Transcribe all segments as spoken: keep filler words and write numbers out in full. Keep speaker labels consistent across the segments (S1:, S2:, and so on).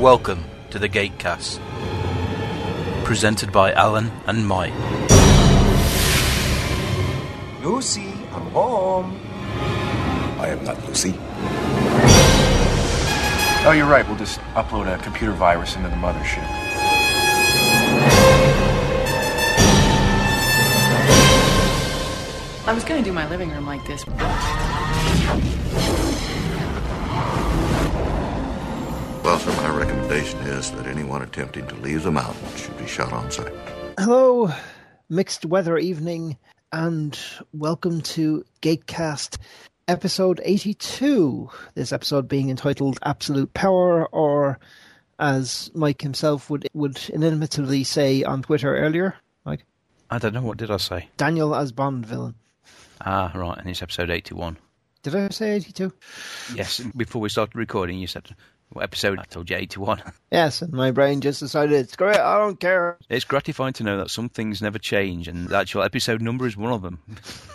S1: Welcome to the Gatecast, presented by Alan and Mike.
S2: Lucy, I'm home.
S3: I am not Lucy.
S4: Oh, you're right. We'll just upload a computer virus into the mothership.
S5: I was going to do my living room like this.
S3: Well, sir, my recommendation is that anyone attempting to leave the mountain should be shot on sight.
S6: Hello, mixed weather evening, and welcome to Gatecast episode eighty-two. This episode being entitled Absolute Power, or as Mike himself would would inimitably say on Twitter earlier. Mike?
S1: I don't know, what did I say?
S6: Daniel as Bond villain.
S1: Ah, right, and it's episode eighty-one.
S6: Did I say eighty-two?
S1: Yes, before we started recording you said, what episode? I told you eighty-one.
S6: Yes, and my brain just decided, it's great, I don't care.
S1: It's gratifying to know that some things never change, and the actual episode number is one of them.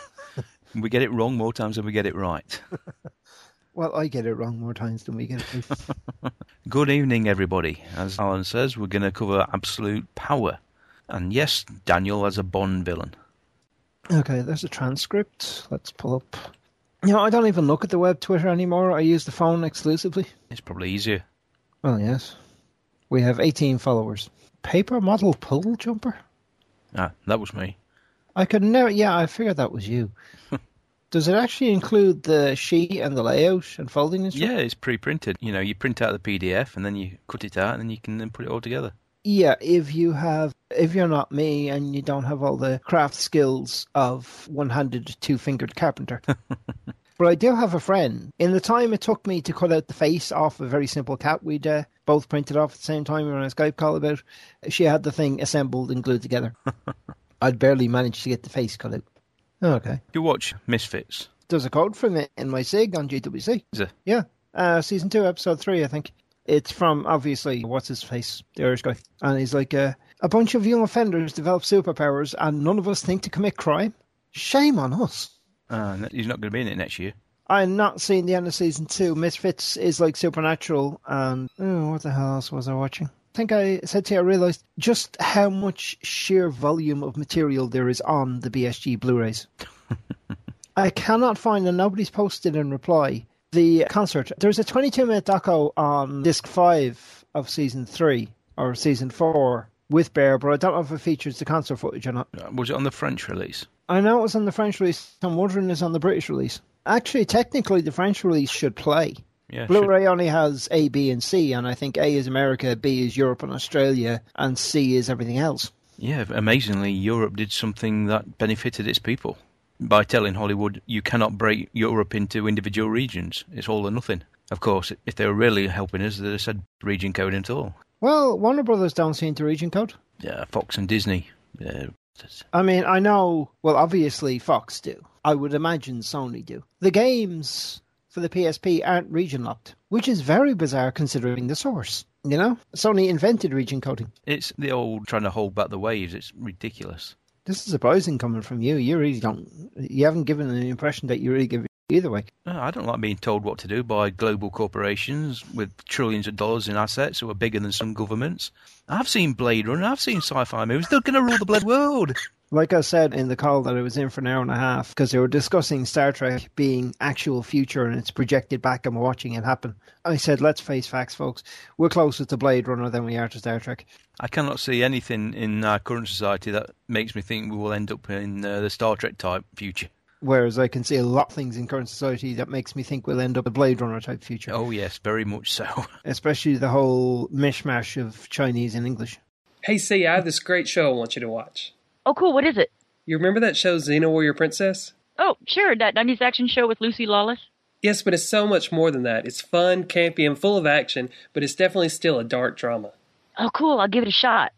S1: We get it wrong more times than we get it right.
S6: Well, I get it wrong more times than we get it right.
S1: Good evening, everybody. As Alan says, we're going to cover absolute power. And yes, Daniel as a Bond villain.
S6: Okay, there's a transcript. Let's pull up. You know, I don't even look at the web Twitter anymore. I use the phone exclusively.
S1: It's probably easier.
S6: Well, yes. We have eighteen followers. Paper model puddle jumper?
S1: Ah, that was me.
S6: I could never... Yeah, I figured that was you. Does it actually include the sheet and the layout and folding instructions?
S1: Yeah, it's pre-printed. You know, you print out the P D F and then you cut it out and then you can then put it all together.
S6: Yeah, if you have... If you're not me and you don't have all the craft skills of one-handed, two-fingered carpenter. But I do have a friend. In the time it took me to cut out the face off a very simple cat we'd uh, both printed off at the same time on a Skype call about, she had the thing assembled and glued together. I'd barely managed to get the face cut out. Okay.
S1: You watch Misfits?
S6: There's a code from it in my SIG on G W C.
S1: Is it?
S6: Yeah. Uh, season two, episode three, I think. It's from, obviously, what's his face? The Irish guy. And he's like, uh, a bunch of young offenders develop superpowers and none of us think to commit crime? Shame on us.
S1: Uh, he's not going to be in it next year.
S6: I'm not seeing the end of season two. Misfits is like Supernatural, and oh, what the hell else was I watching? I think I said to you, I realised just how much sheer volume of material there is on the B S G Blu-rays. I cannot find, and nobody's posted in reply, the concert. There's a twenty-two minute doco on disc five of season three, or season four, with Bear, but I don't know if it features the concert footage or not.
S1: Was it on the French release?
S6: I know it was on the French release. I'm wondering it's on the British release. Actually, technically, the French release should play.
S1: Yeah,
S6: Blu-ray
S1: should.
S6: only has A, B, and C, and I think A is America, B is Europe and Australia, and C is everything else.
S1: Yeah, amazingly, Europe did something that benefited its people by telling Hollywood, you cannot break Europe into individual regions. It's all or nothing. Of course, if they were really helping us, they'd have said region code into all.
S6: Well, Warner Brothers don't seem to region code.
S1: Yeah, Fox and Disney. Yeah.
S6: I mean, I know, well, obviously Fox do. I would imagine Sony do. The games for the P S P aren't region locked, which is very bizarre considering the source. You know, Sony invented region coding.
S1: It's the old trying to hold back the waves. It's ridiculous.
S6: This is surprising coming from you. You really don't, you haven't given an impression that you really give it either way.
S1: No, I don't like being told what to do by global corporations with trillions of dollars in assets who are bigger than some governments. I've seen Blade Runner, I've seen sci-fi movies. They're going to rule the blood world.
S6: Like I said in the call that I was in for an hour and a half, because they were discussing Star Trek being actual future and it's projected back and we're watching it happen. I said, let's face facts, folks. We're closer to Blade Runner than we are to Star Trek.
S1: I cannot see anything in our current society that makes me think we will end up in uh, the Star Trek type future.
S6: Whereas I can see a lot of things in current society that makes me think we'll end up a Blade Runner type future.
S1: Oh yes, very much so.
S6: Especially the whole mishmash of Chinese and English.
S7: Hey, see, I have this great show I want you to watch.
S8: Oh, cool. What is it?
S7: You remember that show, Xena Warrior Princess?
S8: Oh, sure. That nineties action show with Lucy Lawless?
S7: Yes, but it's so much more than that. It's fun, campy, and full of action, but it's definitely still a dark drama.
S8: Oh, cool. I'll give it a shot.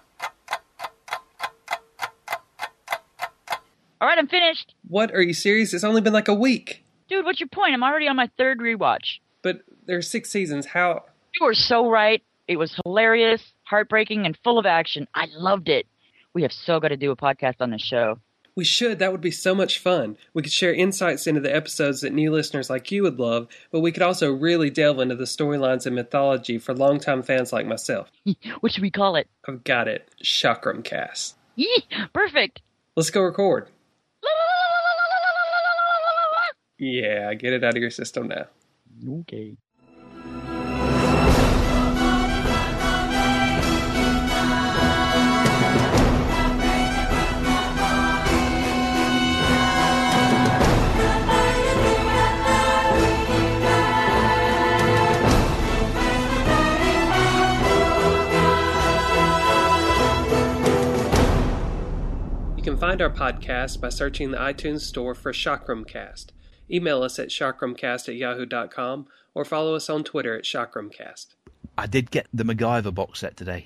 S8: All right, I'm finished.
S7: What? Are you serious? It's only been like a week.
S8: Dude, what's your point? I'm already on my third rewatch.
S7: But there are six seasons. How?
S8: You were so right. It was hilarious, heartbreaking, and full of action. I loved it. We have so got to do a podcast on this show.
S7: We should. That would be so much fun. We could share insights into the episodes that new listeners like you would love, but we could also really delve into the storylines and mythology for longtime fans like myself.
S8: What should we call it?
S7: I've got it. Chakramcast.
S8: Yee, perfect.
S7: Let's go record. Yeah, get it out of your system now.
S8: Okay.
S7: You can find our podcast by searching the iTunes store for Chakramcast. Email us at chakramcast at yahoo dot com or follow us on Twitter at chakramcast.
S1: I did get the MacGyver box set today.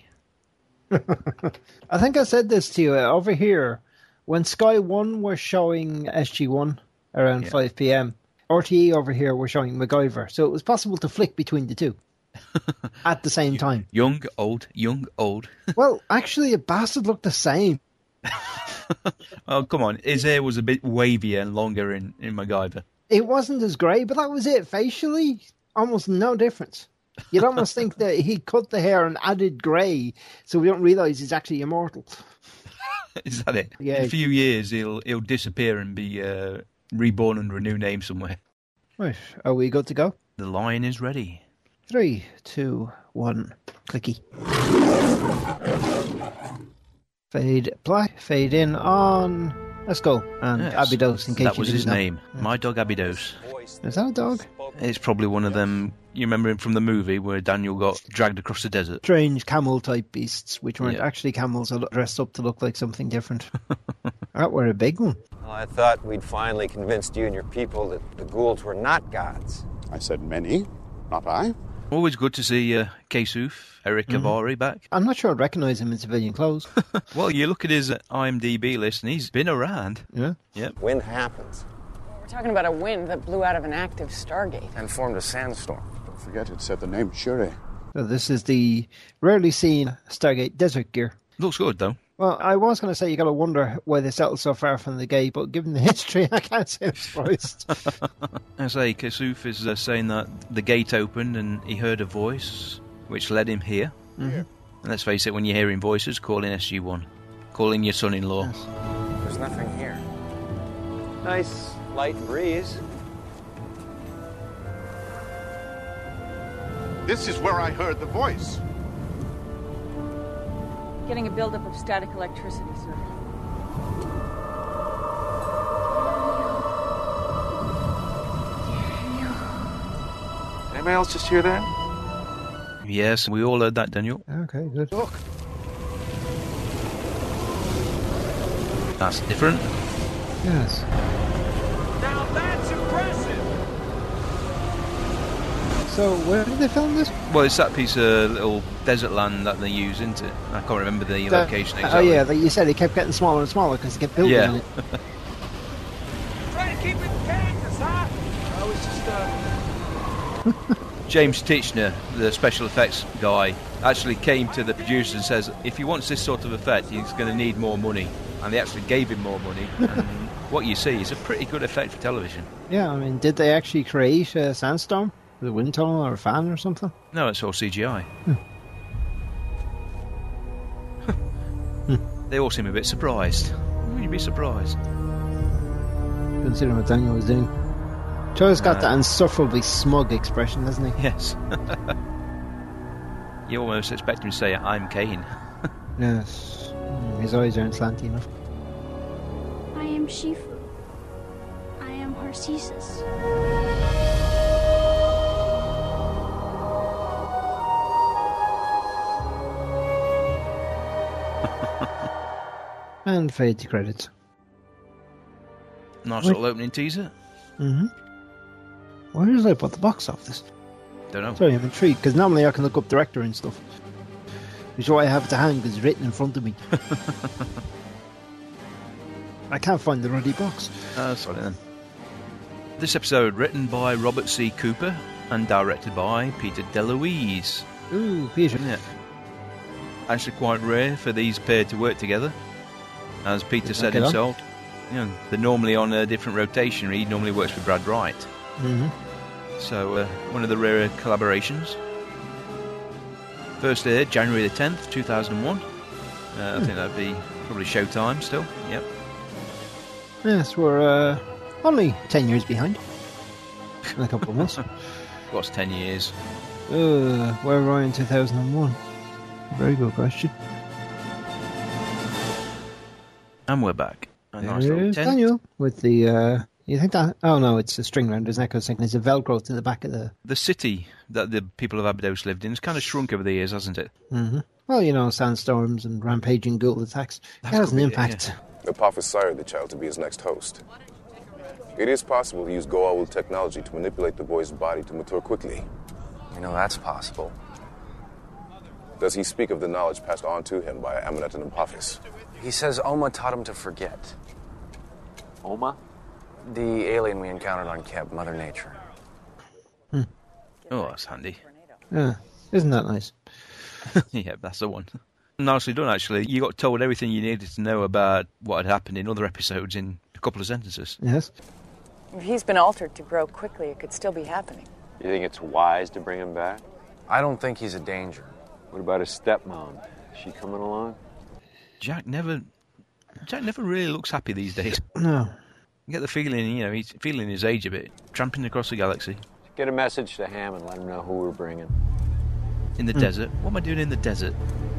S6: I think I said this to you uh, over here when Sky One was showing S G One around
S1: Yeah.
S6: five p.m. R T E over here were showing MacGyver, so it was possible to flick between the two at the same time.
S1: Young, old, young, old.
S6: Well, actually, a bastard looked the same.
S1: Oh, come on. His hair was a bit wavier and longer in, in MacGyver.
S6: It wasn't as grey, but that was it. Facially, almost no difference. You'd almost think that he cut the hair and added grey, so we don't realise he's actually immortal.
S1: Is that it?
S6: Yeah.
S1: In a few years, he'll he'll disappear and be uh, reborn under a new name somewhere.
S6: Right, are we good to go?
S1: The lion is ready.
S6: Three, two, one, clicky. Fade play, fade in on. Let's go. And
S1: Yes.
S6: Abydos, in case
S1: That
S6: you
S1: was
S6: didn't
S1: his
S6: know.
S1: name. My dog Abydos.
S6: Is that a dog?
S1: It's probably one of them. You remember him from the movie where Daniel got dragged across the desert?
S6: Strange camel type beasts, which weren't
S1: Yeah.
S6: actually camels dressed up to look like something different. That were a big one.
S9: Well, I thought we'd finally convinced you and your people that the Goulds were not gods.
S10: I said many, not I.
S1: Always good to see uh, Kesuf, Eric Kavari back.
S6: I'm not sure I'd recognise him in civilian clothes.
S1: Well, you look at his uh, IMDb list and he's been around.
S6: Yeah.
S1: Yep.
S9: Wind happens.
S5: We're talking about a wind that blew out of an active Stargate.
S9: And formed a sandstorm.
S10: Don't forget it said the name Shuri.
S6: So this is the rarely seen Stargate desert gear.
S1: Looks good, though.
S6: Well, I was going to say you got to wonder why they settled so far from the gate, but given the history, I can't say I'm surprised.
S1: I say, Kesuf is uh, saying that the gate opened and he heard a voice, which led him here.
S6: Mm-hmm.
S1: And let's face it, when you're hearing voices, call in S G one. Call in your son-in-law.
S6: Yes.
S9: There's nothing here. Nice light breeze.
S10: This is where I heard the voice.
S5: Getting a buildup of static electricity, sir.
S4: Anybody else just hear that?
S1: Yes, we all heard that, Daniel.
S6: Okay, good. Look.
S1: That's different.
S6: Yes.
S9: Now that's impressive!
S6: So, where did they film this?
S1: Well, it's that piece of little desert land that they use, isn't it? I can't remember the
S6: That-
S1: location
S6: Oh,
S1: exactly.
S6: yeah, like you said, it kept getting smaller and smaller because they kept building
S1: Yeah.
S6: on it.
S9: Trying to keep it Kansas, huh?
S4: I was just, uh...
S1: James Titchener, the special effects guy, actually came to the producers and says, if he wants this sort of effect, he's going to need more money. And they actually gave him more money. And what you see is a pretty good effect for television.
S6: Yeah, I mean, did they actually create a sandstorm? With a wind tunnel or a fan or something?
S1: No, it's all C G I. They all seem a bit surprised. Would you be surprised?
S6: Considering what Daniel was doing. Joe's got
S1: Uh,
S6: that insufferably smug expression, hasn't he?
S1: Yes. You almost expect him to say, I'm Kane.
S6: Yes. Mm, His eyes aren't slanty enough.
S11: I am Shifu. I am Harcesis.
S6: And fade to credits.
S1: Nice
S6: Wait.
S1: little opening teaser.
S6: Mm-hmm. Where did I put the box office?
S1: Don't know.
S6: Sorry, I'm intrigued, because normally I can look up director and stuff. Which is why I have it to hand, because it's written in front of me. I can't find the ruddy box.
S1: Oh, sorry then. This episode written by Robert C. Cooper and directed by Peter DeLuise.
S6: Ooh, Peter.
S1: Yeah. Actually quite rare for these pair to work together. As Peter
S6: Did
S1: said
S6: that get on?
S1: himself, You know, they're normally on a different rotation. He normally works with Brad Wright.
S6: Mm-hmm.
S1: So, uh, one of the rarer collaborations. First aired January the tenth, two thousand one. Uh, I
S6: Hmm.
S1: think that'd be probably Showtime still. Yep.
S6: Yes, we're uh, only ten years behind. In a couple of months.
S1: What's ten years?
S6: Uh, where were I in two thousand one? Very good question.
S1: And we're back. A nice
S6: There's
S1: little tent.
S6: Daniel with the. Uh, you think that? Oh no, it's a string round his neck. I was thinking it's a Velcro to the back of the.
S1: The city that the people of Abydos lived in has kind of shrunk over the years, hasn't it?
S6: Mm-hmm. Well, you know, sandstorms and rampaging ghoul attacks. That has an impact.
S12: Apophis sired the child to be his next host. It is possible to use Goa'uld technology to manipulate the boy's body to mature quickly.
S4: You know, that's possible.
S12: Does he speak of the knowledge passed on to him by Amunet and Apophis?
S4: He says Oma taught him to forget.
S13: Oma?
S4: The alien we encountered on Keb, Mother Nature.
S6: Hmm.
S1: Oh, that's handy.
S6: Yeah, isn't that nice?
S1: Yeah, that's the one. Nicely done, actually. You got told everything you needed to know about what had happened in other episodes in a couple of sentences.
S6: Yes.
S5: If he's been altered to grow quickly, it could still be happening.
S13: You think it's wise to bring him back?
S4: I don't think he's a danger.
S13: What about his stepmom? Is she coming along?
S1: Jack never... Jack never really looks happy these days.
S6: No.
S1: You get the feeling, you know, he's feeling his age a bit. Tramping across the galaxy.
S13: Get a message to Ham and let him know who we're bringing.
S1: In the
S6: Hmm.
S1: desert? What am I doing in the desert?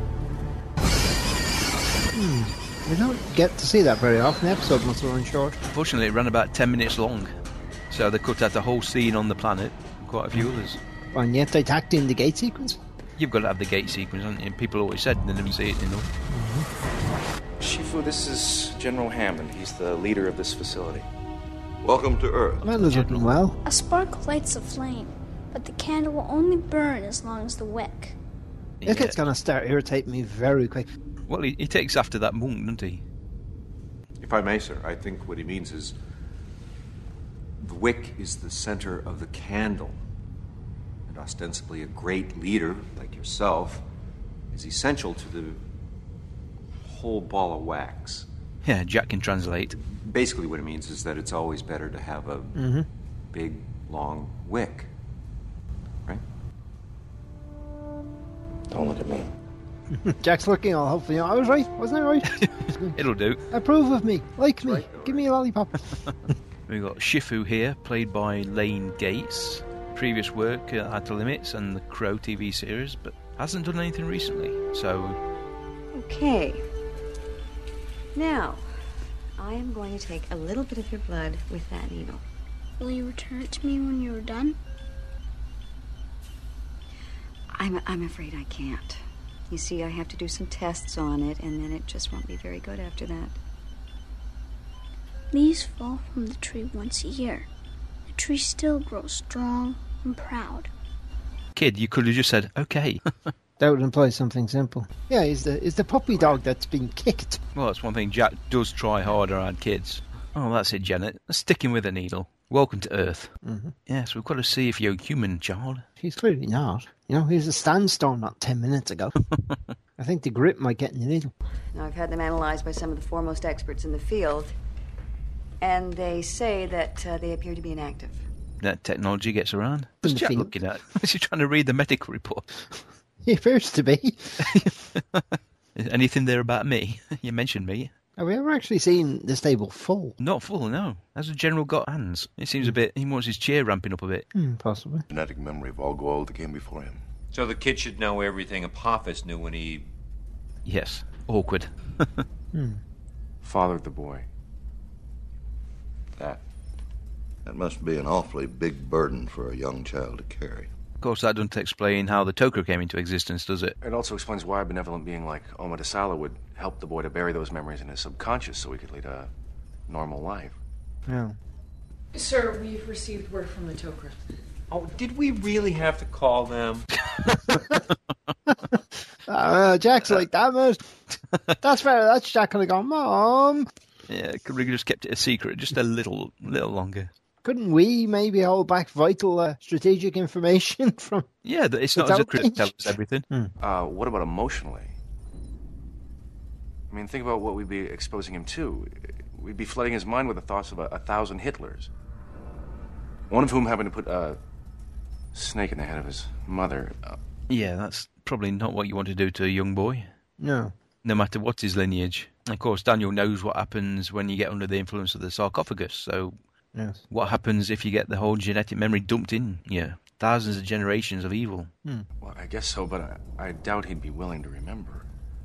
S6: Hmm. We don't get to see that very often. The episode must have run short.
S1: Unfortunately, it ran about ten minutes long. So they cut out the whole scene on the planet. And quite a few others.
S6: And yet they tacked in the gate sequence.
S1: You've got to have the gate sequence, haven't you? People always said they didn't see it enough.
S4: Shifu, this is General Hammond. He's the leader of this facility.
S3: Welcome to Earth.
S6: Amanda's looking well.
S11: A spark lights a flame, but the candle will only burn as long as the wick.
S6: This kid's going to start irritating me very quick.
S1: Well, he, he takes after that monk, doesn't he?
S14: If I may, sir, I think what he means is the wick is the center of the candle. And ostensibly a great leader, like yourself, is essential to the whole ball of wax.
S1: Yeah, Jack can translate.
S14: Basically what it means is that it's always better to have a
S6: Mm-hmm.
S14: big, long wick. Right?
S12: Don't look at me.
S6: Jack's looking all hopefully. I was right, wasn't I right?
S1: It'll do.
S6: Approve of me, like me, give me a lollipop.
S1: We've got Shifu here, played by Lane Gates. Previous work at Outer Limits and the Crow T V series, but hasn't done anything recently, so...
S15: Okay. Now, I am going to take a little bit of your blood with that needle.
S11: Will you return it to me when you're done?
S15: I'm, I'm afraid I can't. You see, I have to do some tests on it, and then it just won't be very good after that.
S11: Leaves fall from the tree once a year. The tree still grows strong and proud.
S1: Kid, you could have just said, okay.
S6: That would imply something simple. Yeah, he's the, he's the puppy dog that's been kicked.
S1: Well, that's one thing. Jack does try hard around kids. Oh, that's it, Janet. Sticking with the needle. Welcome to Earth.
S6: Mm-hmm.
S1: Yes, we've got to see if you're human, child.
S6: He's clearly not. You know, he was a sandstorm not ten minutes ago. I think the grip might get in the needle.
S15: Now, I've had them analyzed by some of the foremost experts in the field, and they say that uh, they appear to be inactive.
S1: That technology gets around. What's Jack looking at? Is he trying to read the medical report?
S6: He appears to be.
S1: Anything there about me? You mentioned me.
S6: Have we ever actually seen the stable full?
S1: Not full, no. Has the general got hands? It seems a bit... He wants his chair ramping up a bit.
S6: Hmm, possibly.
S3: Genetic memory of all Goa'uld that came before him.
S13: So the kid should know everything Apophis knew when he...
S1: Yes. Awkward.
S6: hmm.
S4: Fathered the boy.
S3: That. That must be an awfully big burden for a young child to carry.
S1: Of course, that doesn't explain how the Tok'ra came into existence, does it?
S4: It also explains why a benevolent being like Oma Dasala would help the boy to bury those memories in his subconscious so he could lead a normal life.
S6: Yeah.
S5: Sir, we've received word from the Tok'ra.
S13: Oh, did we really have to call them?
S6: uh, Jack's like, damn it. That's fair. That's Jack kind of going, Mom.
S1: Yeah, could we just kept it a secret just a little, little longer?
S6: Couldn't we maybe hold back vital uh, strategic information from...
S1: Yeah, it's not as if Chris tells us everything.
S6: Hmm.
S4: Uh, what about emotionally? I mean, think about what we'd be exposing him to. we'd be flooding his mind with the thoughts of a, a thousand Hitlers. One of whom happened to put a snake in the head of his mother. Uh,
S1: yeah, that's probably not what you want to do to a young boy.
S6: No.
S1: No matter what his lineage. Of course, Daniel knows what happens when you get under the influence of the sarcophagus. So,
S6: yes.
S1: What happens if you get the whole genetic memory dumped in? Yeah, thousands of generations of evil.
S6: Hmm.
S4: Well, I guess so, but I, I doubt he'd be willing to remember.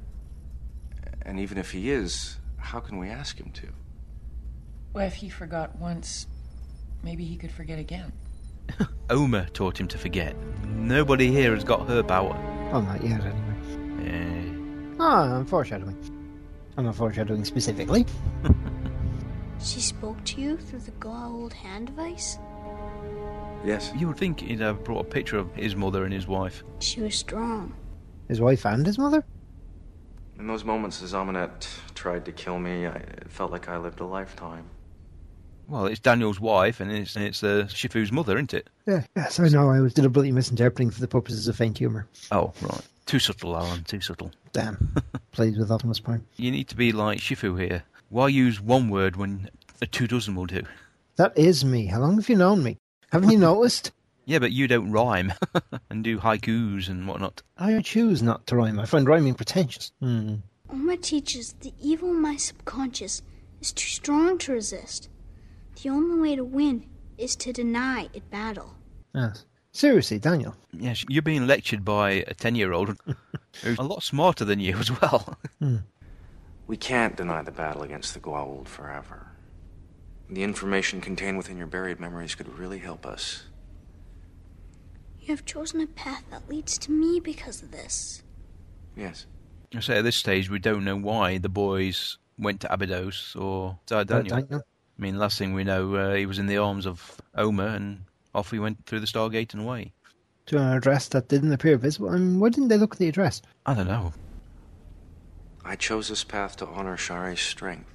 S4: And even if he is, how can we ask him to?
S5: Well, if he forgot once, maybe he could forget again.
S1: Oma taught him to forget. Nobody here has got her power.
S6: Oh, not yet, anyway.
S1: Eh.
S6: Ah, I'm foreshadowing. I'm not foreshadowing specifically.
S11: She spoke to you through the Goa'uld hand device?
S4: Yes.
S1: You would think he'd have brought a picture of his mother and his wife.
S11: She was strong.
S6: His wife and his mother?
S4: In those moments, as Amanet tried to kill me, I, it felt like I lived a lifetime.
S1: Well, it's Daniel's wife, and it's and it's uh, Shifu's mother, isn't it?
S6: Yeah, yes, I know. I was deliberately misinterpreting for the purposes of faint humour.
S1: Oh, right. Too subtle, Alan, too subtle.
S6: Damn. Plays with Optimus Prime.
S1: You need to be like Shifu here. Why use one word when a two dozen will do?
S6: That is me. How long have you known me? Haven't you noticed?
S1: Yeah, but you don't rhyme and do haikus and whatnot.
S6: I choose not to rhyme. I find rhyming pretentious. Hmm.
S11: Oma teaches the evil in my subconscious is too strong to resist. The only way to win is to deny it battle.
S6: Yes. Seriously, Daniel.
S1: Yes, you're being lectured by a ten-year-old who's a lot smarter than you as well.
S6: Hmm.
S4: We can't deny the battle against the Goa'uld forever. The information contained within your buried memories could really help us.
S11: You have chosen a path that leads to me because of this.
S4: Yes.
S1: I say at this stage we don't know why the boys went to Abydos or to Daniel.
S6: Daniel.
S1: I mean, last thing we know, uh, he was in the arms of Oma and off he went through the Stargate and away.
S6: To an address that didn't appear visible. I mean, why didn't they look at the address?
S1: I don't know.
S4: I chose this path to honor Shari's strength.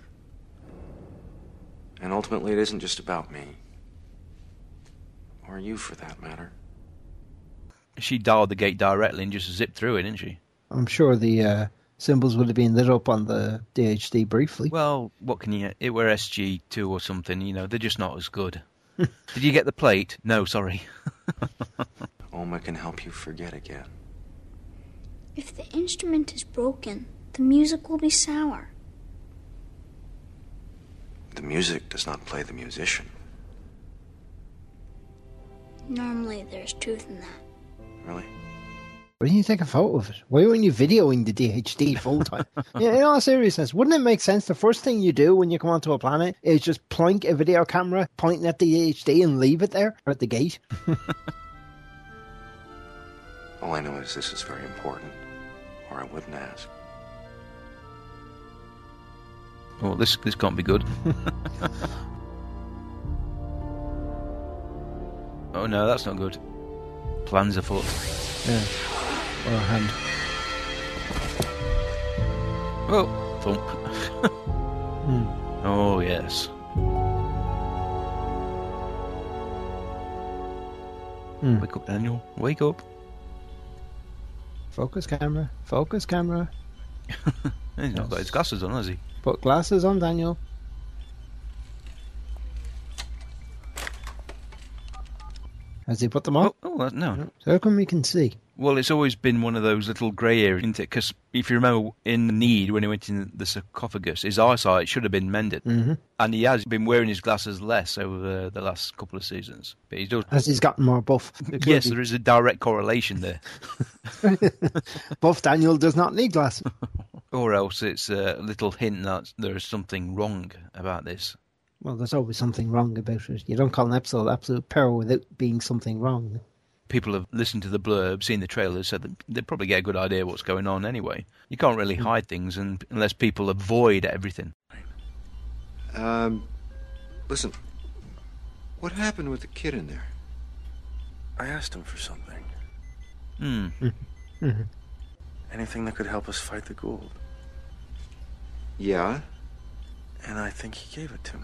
S4: And ultimately it isn't just about me. Or you, for that matter.
S1: She dialed the gate directly and just zipped through it, didn't she?
S6: I'm sure the uh, symbols would have been lit up on the D H D briefly.
S1: Well, what can you... It were S G two or something, you know, they're just not as good. Did you get the plate? No, sorry.
S4: Oma can help you forget again.
S11: If the instrument is broken, the music will be sour.
S4: The music does not play the musician.
S11: Normally there's truth in that.
S4: Really?
S6: Why didn't you take a photo of it? Why weren't you videoing the D H D full time? Yeah, in all seriousness, wouldn't it make sense the first thing you do when you come onto a planet is just plonk a video camera pointing at the D H D and leave it there or at the gate?
S4: All I know is this is very important, or I wouldn't ask.
S1: Oh, this this can't be good. Oh no, that's not good. Plans afoot.
S6: Yeah. Or a hand.
S1: Oh, thump.
S6: hmm.
S1: Oh, yes.
S6: Hmm.
S1: Wake up, Daniel. Wake up.
S6: Focus camera. Focus camera.
S1: He's not got his glasses on, has he?
S6: Put glasses on, Daniel. Has he put them on?
S1: Oh, oh that, no.
S6: So how come we can see?
S1: Well, it's always been one of those little grey areas, isn't it? Because if you remember, in the Need, when he went in the sarcophagus, his eyesight should have been mended.
S6: Mm-hmm.
S1: And he has been wearing his glasses less over the last couple of seasons. But he does.
S6: As he's gotten more buff.
S1: Yes, there is a direct correlation there.
S6: Buff Daniel does not need glasses.
S1: Or else it's a little hint that there is something wrong about this.
S6: Well, there's always something wrong about it. You don't call an episode Absolute Power without being something wrong.
S1: People have listened to the blurb, seen the trailers, so they probably get a good idea what's going on anyway. You can't really hide things and, unless people avoid everything.
S14: Um, listen, what happened with the kid in there?
S4: I asked him for something.
S1: Hmm.
S6: Mm-hmm.
S4: Anything that could help us fight the Goa'uld.
S14: Yeah?
S4: And I think he gave it to me.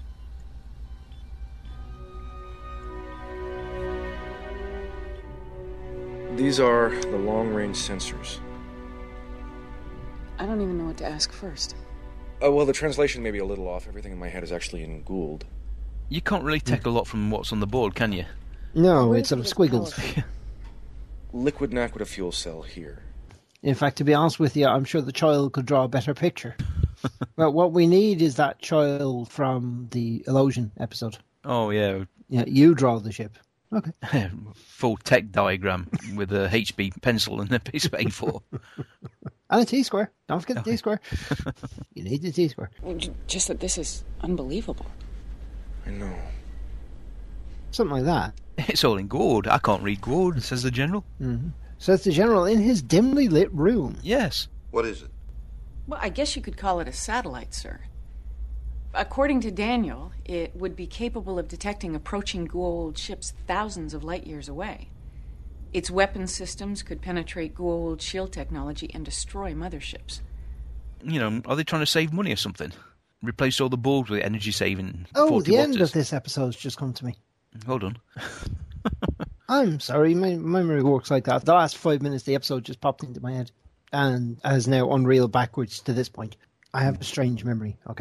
S4: These are the long-range sensors.
S5: I don't even know what to ask first.
S4: Oh, well, the translation may be a little off. Everything in my head is actually in Gould.
S1: You can't really take a lot from what's on the board, can you?
S6: No, it's sort of squiggles.
S4: Liquid Naquita fuel cell here.
S6: In fact, to be honest with you, I'm sure the child could draw a better picture. Well, what we need is that child from the Illusion episode.
S1: Oh, yeah.
S6: Yeah, you draw the ship. Okay.
S1: Full tech diagram with a H B pencil and a piece of A four.
S6: And a T-square. Don't forget the T-square. You need the T-square.
S5: Well, j- just that this is unbelievable.
S4: I know.
S6: Something like that.
S1: It's all in Gourd. I can't read Gourd, says the General.
S6: Mm-hmm. Says the General in his dimly lit room.
S1: Yes.
S3: What is it?
S5: Well, I guess you could call it a satellite, sir. According to Daniel, it would be capable of detecting approaching Goa'uld ships thousands of light years away. Its weapon systems could penetrate Goa'uld shield technology and destroy motherships.
S1: You know, are they trying to save money or something? Replace all the boards with energy-saving
S6: Oh,
S1: forty
S6: the end
S1: waters.
S6: of this episode's just come to me.
S1: Hold on.
S6: I'm sorry, my memory works like that. The last five minutes of the episode just popped into my head and has now unreeled backwards to this point. I have a strange memory, okay?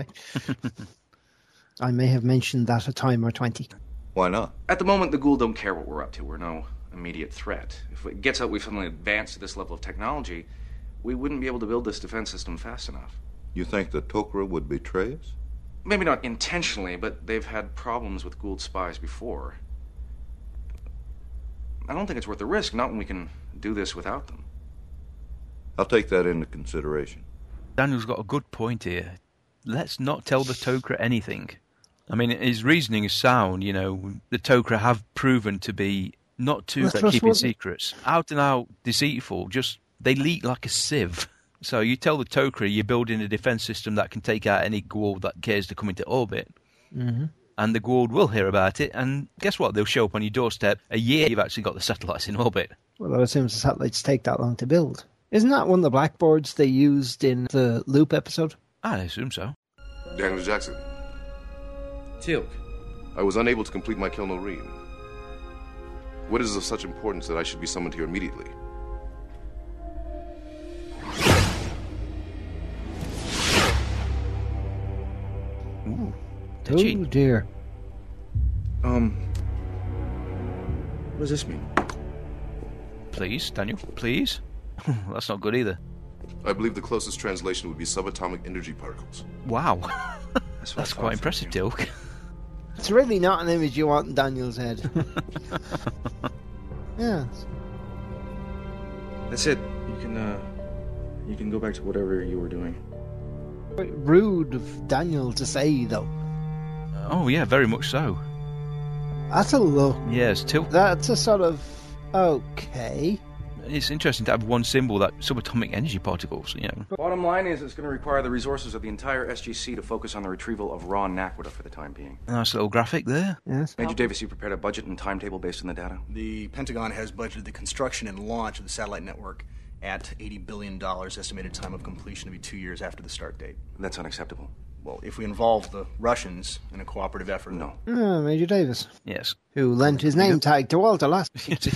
S6: I may have mentioned that a time or twenty.
S3: Why not?
S4: At the moment, the Goa'uld don't care what we're up to. We're no immediate threat. If it gets out we've suddenly advanced to this level of technology, we wouldn't be able to build this defense system fast enough.
S3: You think the Tok'ra would betray us?
S4: Maybe not intentionally, but they've had problems with Goa'uld spies before. I don't think it's worth the risk, not when we can do this without them.
S3: I'll take that into consideration.
S1: Daniel's got a good point here. Let's not tell the Tok'ra anything. I mean, his reasoning is sound, you know. The Tok'ra have proven to be not too good at keeping secrets. Out and out deceitful, just they leak like a sieve. So you tell the Tok'ra you're building a defense system that can take out any Goa'uld that cares to come into orbit.
S6: Mm-hmm.
S1: And the Goa'uld will hear about it, and guess what? They'll show up on your doorstep a year you've actually got the satellites in orbit.
S6: Well, that assumes the satellites take that long to build. Isn't that one of the blackboards they used in the Loop episode?
S1: I assume so.
S12: Daniel Jackson.
S4: Teal'c.
S12: I was unable to complete my Kelno read. What is of such importance that I should be summoned here immediately?
S1: Ooh.
S6: Oh, dear.
S4: Um, what does this mean?
S1: Please, Daniel, please. That's not good either.
S12: I believe the closest translation would be subatomic energy particles.
S1: Wow. That's, That's quite impressive, Teal'c.
S6: It's really not an image you want in Daniel's head. Yeah.
S4: That's it. You can, uh, you can go back to whatever you were doing.
S6: Rude of Daniel to say, though.
S1: Oh, yeah, very much so.
S6: That's a look.
S1: Yes, Teal'c.
S6: That's a sort of... Okay.
S1: It's interesting to have one symbol that subatomic energy particles, you know.
S4: Bottom line is it's going to require the resources of the entire S G C to focus on the retrieval of raw Naquita for the time being.
S1: Nice little graphic there.
S6: Yes.
S4: Major Davis, you prepared a budget and timetable based on the data?
S16: The Pentagon has budgeted the construction and launch of the satellite network at eighty billion dollars. Estimated time of completion to be two years after the start date.
S4: That's unacceptable.
S16: Well, if we involve the Russians in a cooperative effort...
S4: No.
S6: Oh, Major Davis.
S1: Yes.
S6: Who lent his name tag to Walter last.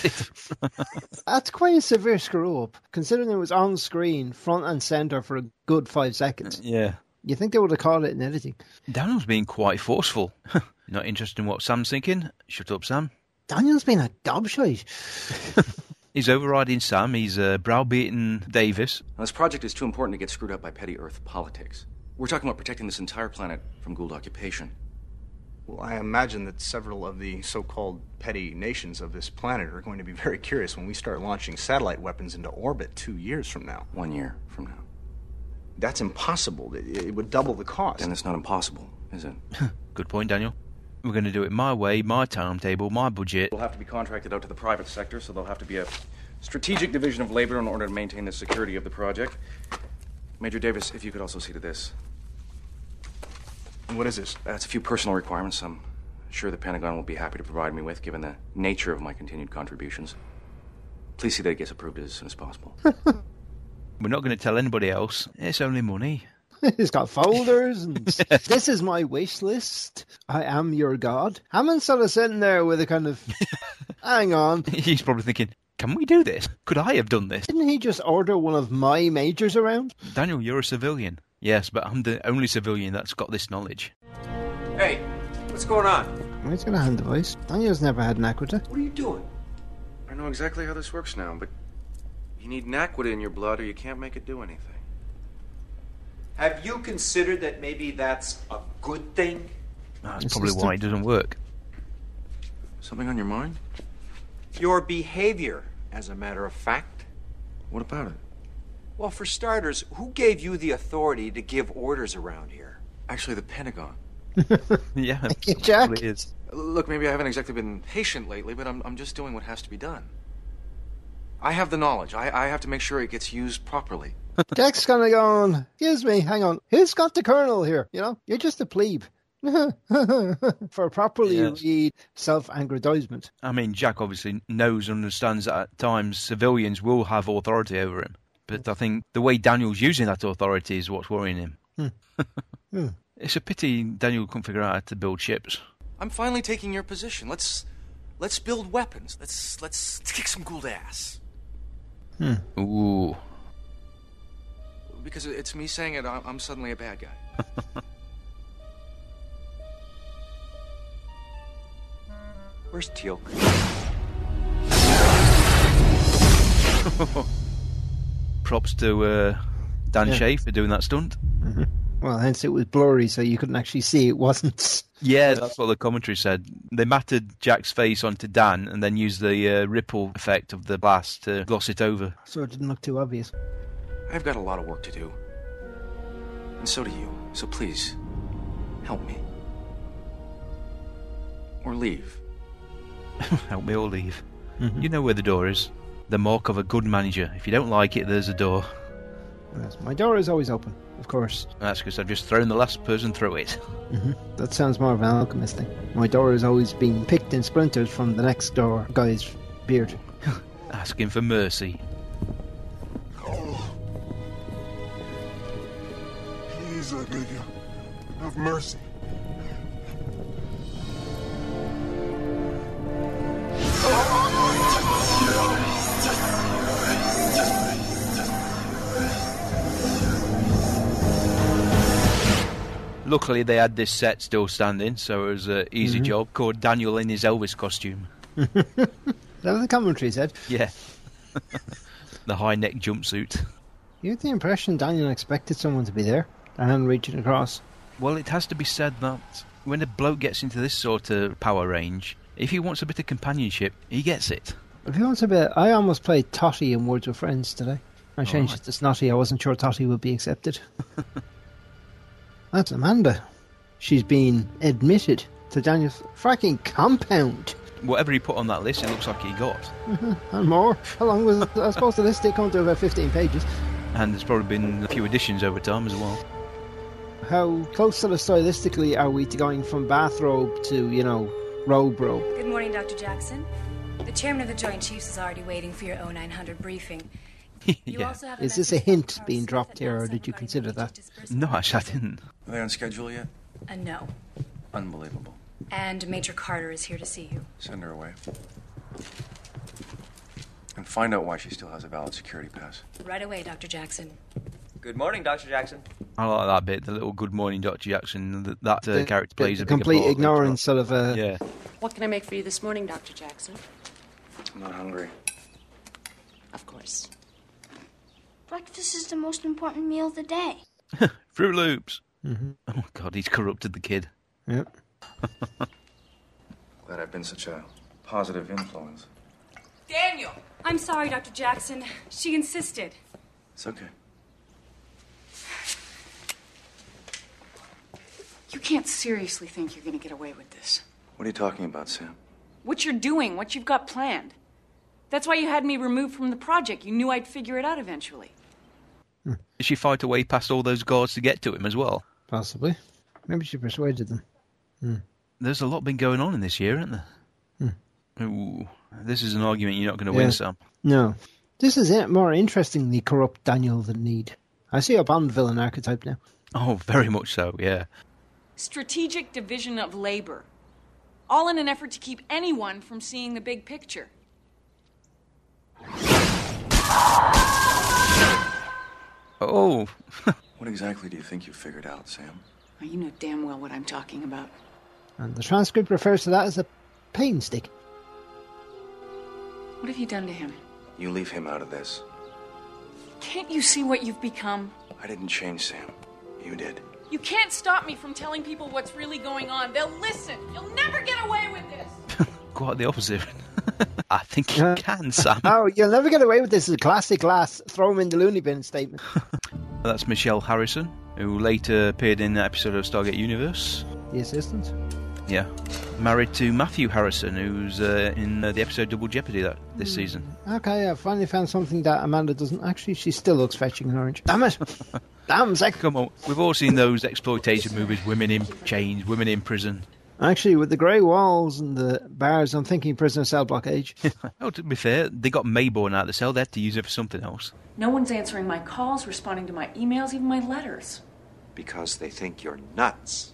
S6: That's quite a severe screw-up, considering it was on screen, front and centre for a good five seconds.
S1: Yeah.
S6: You think they would have caught it in editing?
S1: Daniel's being quite forceful. Not interested in what Sam's thinking? Shut up, Sam.
S6: Daniel's been a gobshite.
S1: He's overriding Sam. He's uh, browbeating Davis.
S4: Now, this project is too important to get screwed up by petty Earth politics. We're talking about protecting this entire planet from Goa'uld occupation.
S16: Well, I imagine that several of the so-called petty nations of this planet are going to be very curious when we start launching satellite weapons into orbit two years from now.
S4: One year from now.
S16: That's impossible. It, it would double the cost.
S4: And it's not impossible, is it?
S1: Good point, Daniel. We're going to do it my way, my timetable, my budget.
S4: We'll have to be contracted out to the private sector, so there'll have to be a strategic division of labor in order to maintain the security of the project. Major Davis, if you could also see to this.
S16: What is this?
S4: Uh, it's a few personal requirements I'm sure the Pentagon will be happy to provide me with, given the nature of my continued contributions. Please see that it gets approved as soon as possible.
S1: We're not going to tell anybody else. It's only money.
S6: It's got folders and this is my wish list. I am your god. Hammond's sort of sitting there with a kind of, hang on.
S1: He's probably thinking, can we do this? Could I have done this?
S6: Didn't he just order one of my majors around?
S1: Daniel, you're a civilian. Yes, but I'm the only civilian that's got this knowledge.
S13: Hey, what's going on?
S6: He's got a hand device. Daniel's never had Naquita.
S13: What are you doing?
S4: I know exactly how this works now, but you need Naquita in your blood or you can't make it do anything.
S13: Have you considered that maybe that's a good thing?
S1: That's probably why it doesn't work.
S4: Something on your mind?
S13: Your behavior, as a matter of fact.
S4: What about it?
S13: Well, for starters, who gave you the authority to give orders around here?
S4: Actually, the Pentagon.
S1: Yeah,
S6: Thank you, Jack.
S1: It is.
S4: Look, maybe I haven't exactly been patient lately, but I'm, I'm just doing what has to be done. I have the knowledge. I, I have to make sure it gets used properly.
S6: Jack's kind of going, excuse me, hang on. Who's got the colonel here? You know, you're just a plebe. For properly
S1: Yes.
S6: read self-aggrandizement.
S1: I mean, Jack obviously knows and understands that at times civilians will have authority over him. But I think the way Daniel's using that authority is what's worrying him.
S6: Hmm. Hmm.
S1: It's a pity Daniel couldn't figure out how to build ships.
S4: I'm finally taking your position. Let's let's build weapons. Let's let's kick some Gould ass.
S6: Hmm.
S1: Ooh.
S4: Because it's me saying it, I'm I'm suddenly a bad guy.
S13: Where's Teal'c?
S1: Props to uh, Dan
S6: Yeah.
S1: Shea for doing that stunt.
S6: Mm-hmm. Well, hence it was blurry, so you couldn't actually see it wasn't.
S1: Yeah, that's what the commentary said. They matted Jack's face onto Dan and then used the uh, ripple effect of the blast to gloss it over.
S6: So it didn't look too obvious.
S4: I've got a lot of work to do. And so do you. So please, help me. Or leave.
S1: Help me or leave.
S6: Mhm.
S1: You know where the door is. The mark of a good manager. If you don't like it, there's a door.
S6: Yes, my door is always open, of course.
S1: That's because I've just thrown the last person through it.
S6: Mm-hmm. That sounds more of an alchemist thing. My door is always being picked in splinters from the next door guy's beard.
S1: Asking for mercy.
S10: Please, I beg you, have mercy.
S1: Luckily, they had this set still standing, so it was an easy
S6: Mhm.
S1: job. Called Daniel in his Elvis costume.
S6: Is that what the commentary said?
S1: Yeah. The high neck jumpsuit.
S6: You had the impression Daniel expected someone to be there, a hand reaching across.
S1: Well, it has to be said that when a bloke gets into this sort of power range, if he wants a bit of companionship, he gets it.
S6: If you want a bit, I almost played Totty in Words with Friends today. I changed
S1: right.
S6: it to Snotty. I wasn't sure Totty would be accepted. That's Amanda. She's been admitted to Daniel's fracking compound.
S1: Whatever he put on that list, it looks like he got.
S6: Mhm, and more. How long was it? I suppose the list did come to about fifteen pages.
S1: And there's probably been a few additions over time as well.
S6: How close sort of stylistically are we to going from bathrobe to, you know, robe robe?
S17: Good morning, Doctor Jackson. The chairman of the Joint Chiefs is already waiting for your O nine hundred briefing. You
S1: Yeah.
S17: also have
S6: Is this a hint being dropped here, or did you consider that?
S1: No, actually, I didn't.
S4: Are they on schedule yet?
S17: A no.
S4: Unbelievable.
S17: And Major Carter is here to see you.
S4: Send her away. And find out why she still has a valid security pass.
S17: Right away, Doctor Jackson.
S18: Good morning, Doctor Jackson.
S1: I like that bit, the little good morning, Doctor Jackson. That, that uh,
S6: The-
S1: character
S6: the-
S1: plays
S6: the
S1: a bigger
S6: complete
S1: part.
S6: ignorance sort of uh,
S1: Yeah.
S5: What can I make for you this morning, Doctor Jackson?
S4: I'm not hungry.
S5: Of course.
S11: Breakfast is the most important meal of the day.
S1: Fruit Loops.
S6: Mm-hmm.
S1: Oh, God, he's corrupted the kid.
S6: Yep.
S4: Glad I've been such a positive influence.
S17: Daniel! I'm sorry, Doctor Jackson. She insisted.
S4: It's okay.
S5: You can't seriously think you're going to get away with this.
S4: What are you talking about, Sam?
S5: What you're doing, what you've got planned. That's why you had me removed from the project. You knew I'd figure it out eventually.
S1: Did she fight her way past all those guards to get to him as well?
S6: Possibly. Maybe she persuaded them. Hmm.
S1: There's a lot been going on in this year, isn't there?
S6: Hmm.
S1: Ooh, this is an argument you're not going to
S6: Yeah.
S1: win, Sam.
S6: No. This is it. More interestingly corrupt Daniel than Need. I see a Bond villain archetype now.
S1: Oh, very much so, yeah.
S5: Strategic division of labor. All in an effort to keep anyone from seeing the big picture.
S1: Oh,
S4: What exactly do you think you figured out, Sam?
S5: Now, you know damn well what I'm talking about.
S6: And the transcript refers to that as a pain stick.
S5: What have you done to him?
S4: You leave him out of this.
S5: Can't you see what you've become?
S4: I didn't change Sam. You did.
S5: You can't stop me from telling people what's really going on. They'll listen. You'll never get away with this.
S1: Quite the opposite. I think you can, Sam.
S6: Oh, you'll never get away with this. It's a classic last throw him in the loony bin statement.
S1: That's Michelle Harrison, who later appeared in an episode of Stargate Universe.
S6: The assistant?
S1: Yeah. Married to Matthew Harrison, who's uh, in uh, the episode Double Jeopardy that this mm. season.
S6: Okay, I finally found something that Amanda doesn't. Actually, she still looks fetching and orange. Damn it! Damn, Zach!
S1: Come on, we've all seen those exploitation movies, women in chains, women in prison.
S6: Actually, with the grey walls and the bars, I'm thinking prisoner cell block age.
S1: Oh, to be fair, they got Mayborn out of the cell. They had to use it for something else.
S5: No one's answering my calls, responding to my emails, even my letters.
S14: Because they think you're nuts.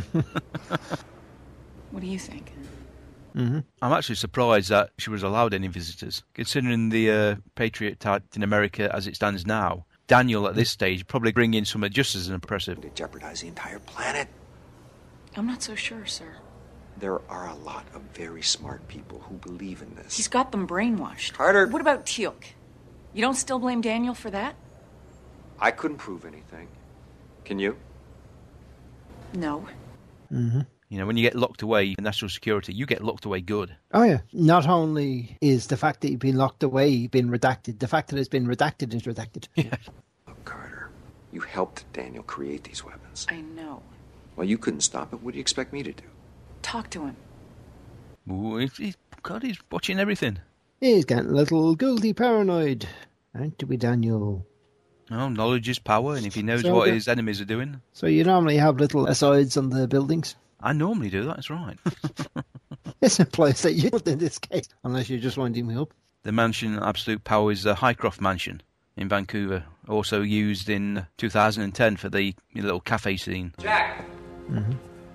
S5: What do you think?
S6: Mm-hmm.
S1: I'm actually surprised that she was allowed any visitors, considering the uh, Patriot Act in America as it stands now. Daniel, at this stage, probably bring in something just as impressive.
S14: They jeopardize the entire planet.
S5: I'm not so sure, sir.
S14: There are a lot of very smart people who believe in this.
S5: He's got them brainwashed.
S14: Carter!
S5: What about Teal'c? You don't still blame Daniel for that?
S14: I couldn't prove anything. Can you?
S5: No.
S6: Mm-hmm.
S1: You know, when you get locked away in national security, you get locked away good.
S6: Oh, yeah. Not only is the fact that you've been locked away been redacted, the fact that it's been redacted is redacted.
S1: Yeah.
S14: Look, Carter, you helped Daniel create these weapons.
S5: I know.
S14: Well, you couldn't stop it. What do you expect me to do?
S5: Talk to him.
S1: Ooh, he's, he's, God, he's watching everything.
S6: He's getting a little guilty paranoid. Aren't we, Daniel?
S1: Oh, knowledge is power, and if he knows
S6: So
S1: what
S6: good.
S1: his enemies are doing...
S6: So you normally have little asides on the buildings?
S1: I normally do, that's right.
S6: This implies that you don't in this case, unless you're just winding me up.
S1: The mansion Absolute Power is the Highcroft Mansion in Vancouver, also used in two thousand ten for the little cafe scene.
S4: Jack!
S6: Mm-hmm.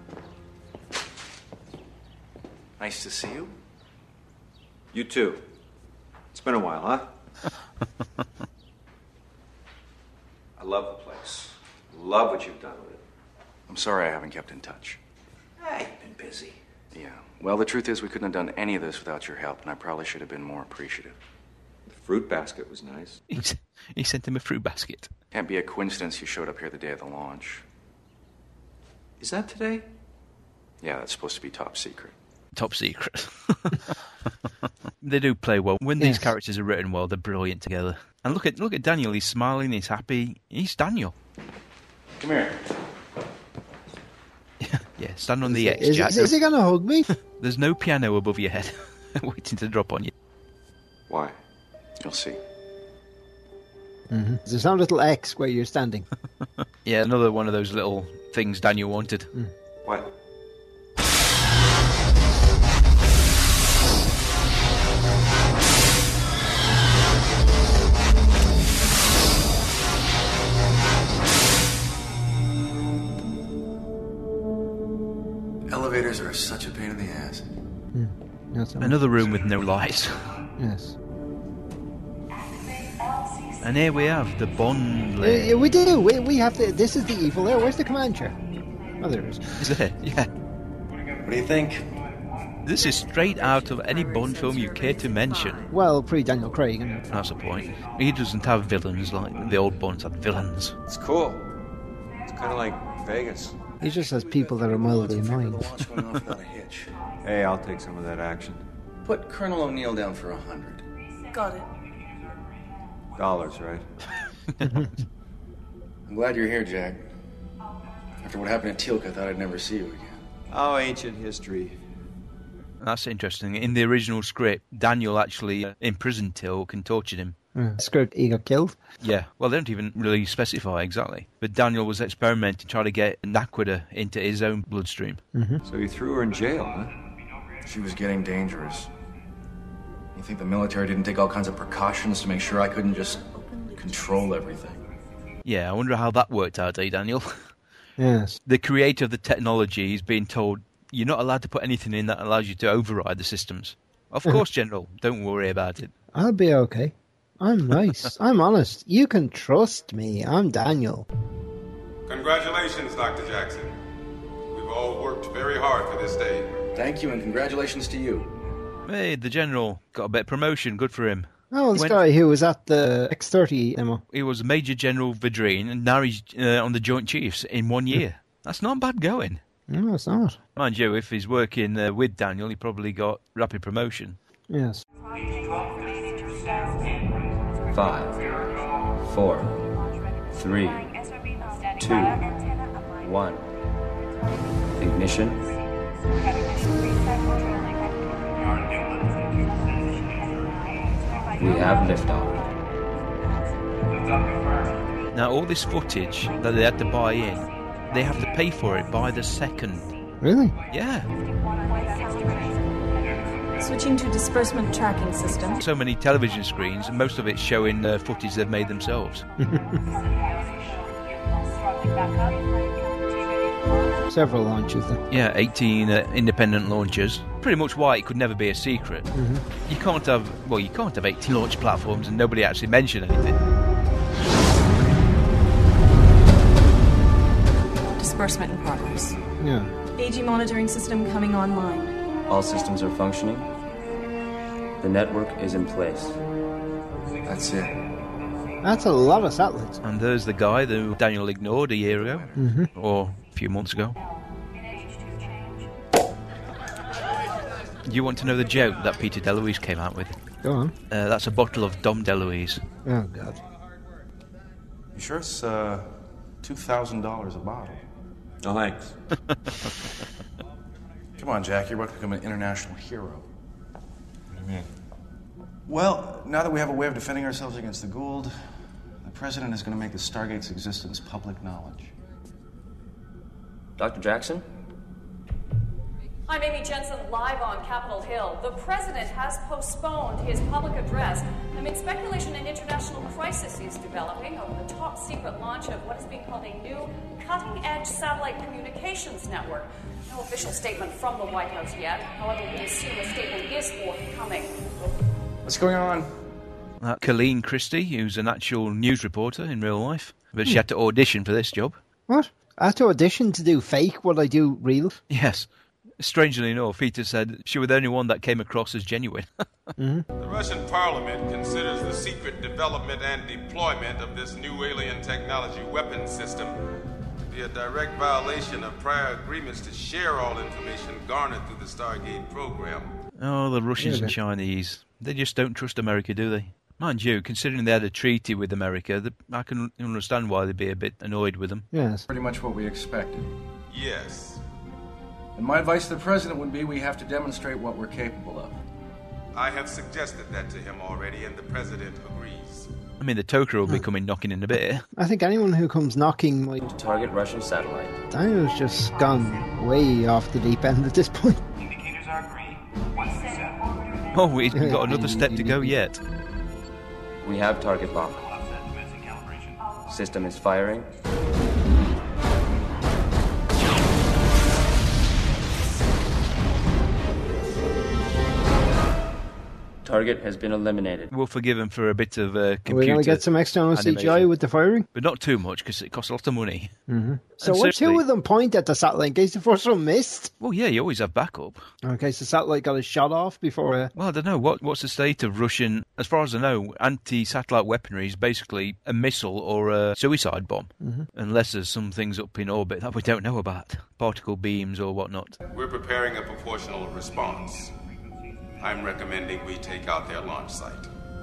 S4: Nice to see you.
S14: You too. It's been a while, huh? I love the place. Love what you've done with it.
S4: I'm sorry I haven't kept in touch.
S14: I've been busy.
S4: Yeah. Well, the truth is we couldn't have done any of this without your help, and I probably should have been more appreciative.
S14: The fruit basket was nice.
S1: He sent him a fruit basket.
S4: Can't be a coincidence you showed up here the day of the launch.
S14: Is that today?
S4: Yeah, that's supposed to be top secret.
S1: Top secret. They do play well. When these
S6: Yes.
S1: characters are written well, they're brilliant together. And look at look at Daniel. He's smiling. He's happy. He's Daniel.
S4: Come here.
S1: Yeah, stand on the X,
S6: Is,
S1: Jack.
S6: is, is he going to hug me?
S1: There's no piano above your head waiting to drop on you.
S4: Why? You'll see.
S6: Mm-hmm. There's some little X where you're standing.
S1: Yeah, another one of those little things Daniel wanted.
S6: Mm.
S14: What?
S4: Elevators are such a pain in the ass.
S6: Mm. That's all.
S1: Another room with no lights.
S6: Yes.
S1: And here we have the Bond
S6: Uh,
S1: lair.
S6: yeah, we do. We, we have to. This is the evil lair. Where's the command chair? Oh, there it is.
S1: Is there? Yeah.
S4: What do you think?
S1: This is straight out of any Bond film you care to mention.
S6: Well, pre-Daniel Craig. Isn't it?
S1: That's the point. He doesn't have villains like the old Bonds had villains.
S14: It's cool. It's kind of like Vegas.
S6: He just has people that are mildly annoying.
S14: Hey, I'll take some of that action.
S4: Put Colonel O'Neill down for a hundred.
S5: Got it.
S14: Dollars, right?
S4: I'm glad you're here, Jack. After what happened at Teal'c, I thought I'd never see you again.
S14: Oh, ancient history.
S1: That's interesting. In the original script, Daniel actually uh, imprisoned Teal'c and tortured him.
S6: Uh, script, he got killed.
S1: Yeah, well, they don't even really specify exactly. But Daniel was experimenting, trying to get Naquadah into his own bloodstream.
S6: Mm-hmm.
S14: So you threw her in jail, huh?
S4: She was getting dangerous. You think the military didn't take all kinds of precautions to make sure I couldn't just control everything?
S1: Yeah, I wonder how that worked out, eh, Daniel?
S6: Yes.
S1: The creator of the technology is being told, you're not allowed to put anything in that allows you to override the systems. Of course, General. Don't worry about it.
S6: I'll be okay. I'm nice. I'm honest. You can trust me. I'm Daniel.
S10: Congratulations, Doctor Jackson. We've all worked very hard for this day.
S19: Thank you, and congratulations to you.
S1: Hey, the General got a bit of promotion. Good for him.
S6: Oh, this
S1: When-
S6: guy who was at the X thirty demo.
S1: He was Major General Vidrine, and now he's uh, on the Joint Chiefs in one year. That's not bad going.
S6: No, it's not.
S1: Mind you, if he's working uh, with Daniel, he probably got rapid promotion.
S6: Yes.
S19: Five, four, three, two, one. Ignition. We have liftoff.
S1: Now, all this footage that they had to buy in, they have to pay for it by the second.
S6: Really?
S1: Yeah.
S20: Switching to disbursement tracking system.
S1: So many television screens, and most of it's showing uh, footage they've made themselves.
S6: Several launches then.
S1: Yeah, eighteen uh, independent launchers. Pretty much why it could never be a secret.
S6: Mm-hmm.
S1: You can't have, well, you can't have eighteen launch platforms and nobody actually mention anything.
S20: Disbursement in progress.
S6: Yeah.
S20: A G monitoring system coming online.
S19: All systems are functioning. The network is in place. That's it.
S6: That's a lot of satellites.
S1: And there's the guy that Daniel ignored a year ago,
S6: Mhm.
S1: or a few months ago. Do you want to know the joke that Peter DeLuise came out with?
S6: Go on.
S1: Uh, that's a bottle of Dom DeLuise.
S6: Oh, God.
S21: You sure it's uh, two thousand dollars a bottle?
S19: Oh, thanks.
S21: Come on, Jack, you're about to become an international hero.
S19: What do you mean?
S21: Well, now that we have a way of defending ourselves against the Gould, the President is going to make the Stargate's existence public knowledge.
S19: Doctor Jackson?
S22: I'm Amy Jensen, live on Capitol Hill. The president has postponed his public address amid speculation an international crisis is developing over the top secret launch of what is being called a new cutting-edge satellite communications network. No official statement from the White House yet. However, we assume a statement is forthcoming.
S21: What's going on?
S1: Uh, Colleen Christie, who's an actual news reporter in real life, but she had to audition for this job.
S6: What? I had to audition to do fake what I do real?
S1: Yes. Strangely enough, Peter said she was the only one that came across as genuine.
S10: The Russian parliament considers the secret development and deployment of this new alien technology weapon system to be a direct violation of prior agreements to share all information garnered through the Stargate program.
S1: Oh, the Russians
S10: Yeah,
S1: and
S10: they-
S1: Chinese. They just don't trust America, do they? Mind you, considering they had a treaty with America, the, I can understand why they'd be a bit annoyed with them.
S6: Yes.
S21: Pretty much what we expected.
S10: Yes.
S21: And my advice to the President would be we have to demonstrate what we're capable of.
S10: I have suggested that to him already, and the President agrees.
S1: I mean, the Toker will be coming knocking in a bit.
S6: I think anyone who comes knocking might...
S19: Target Russian satellite.
S6: Daniel's just gone way off the deep end at this point.
S1: Oh, we've got another step to go yet.
S19: We have target lock. System is firing. Target has been eliminated.
S1: We'll forgive him for a bit of uh, computer.
S6: Are we going to get some external C G I
S1: animation.
S6: with the firing?
S1: But not too much, because it costs a lot of money.
S6: Mm-hmm. So
S1: And
S6: what two
S1: certainly-
S6: of them point at the satellite in case the first one missed?
S1: Well, yeah, you always have backup.
S6: In case the satellite got a shot off before... Uh...
S1: Well, I don't know. What What's the state of Russian... As far as I know, anti-satellite weaponry is basically a missile or a suicide bomb.
S6: Mhm.
S1: Unless there's some things up in orbit that we don't know about. Particle beams or whatnot.
S10: We're preparing a proportional response. I'm recommending we take out their launch site.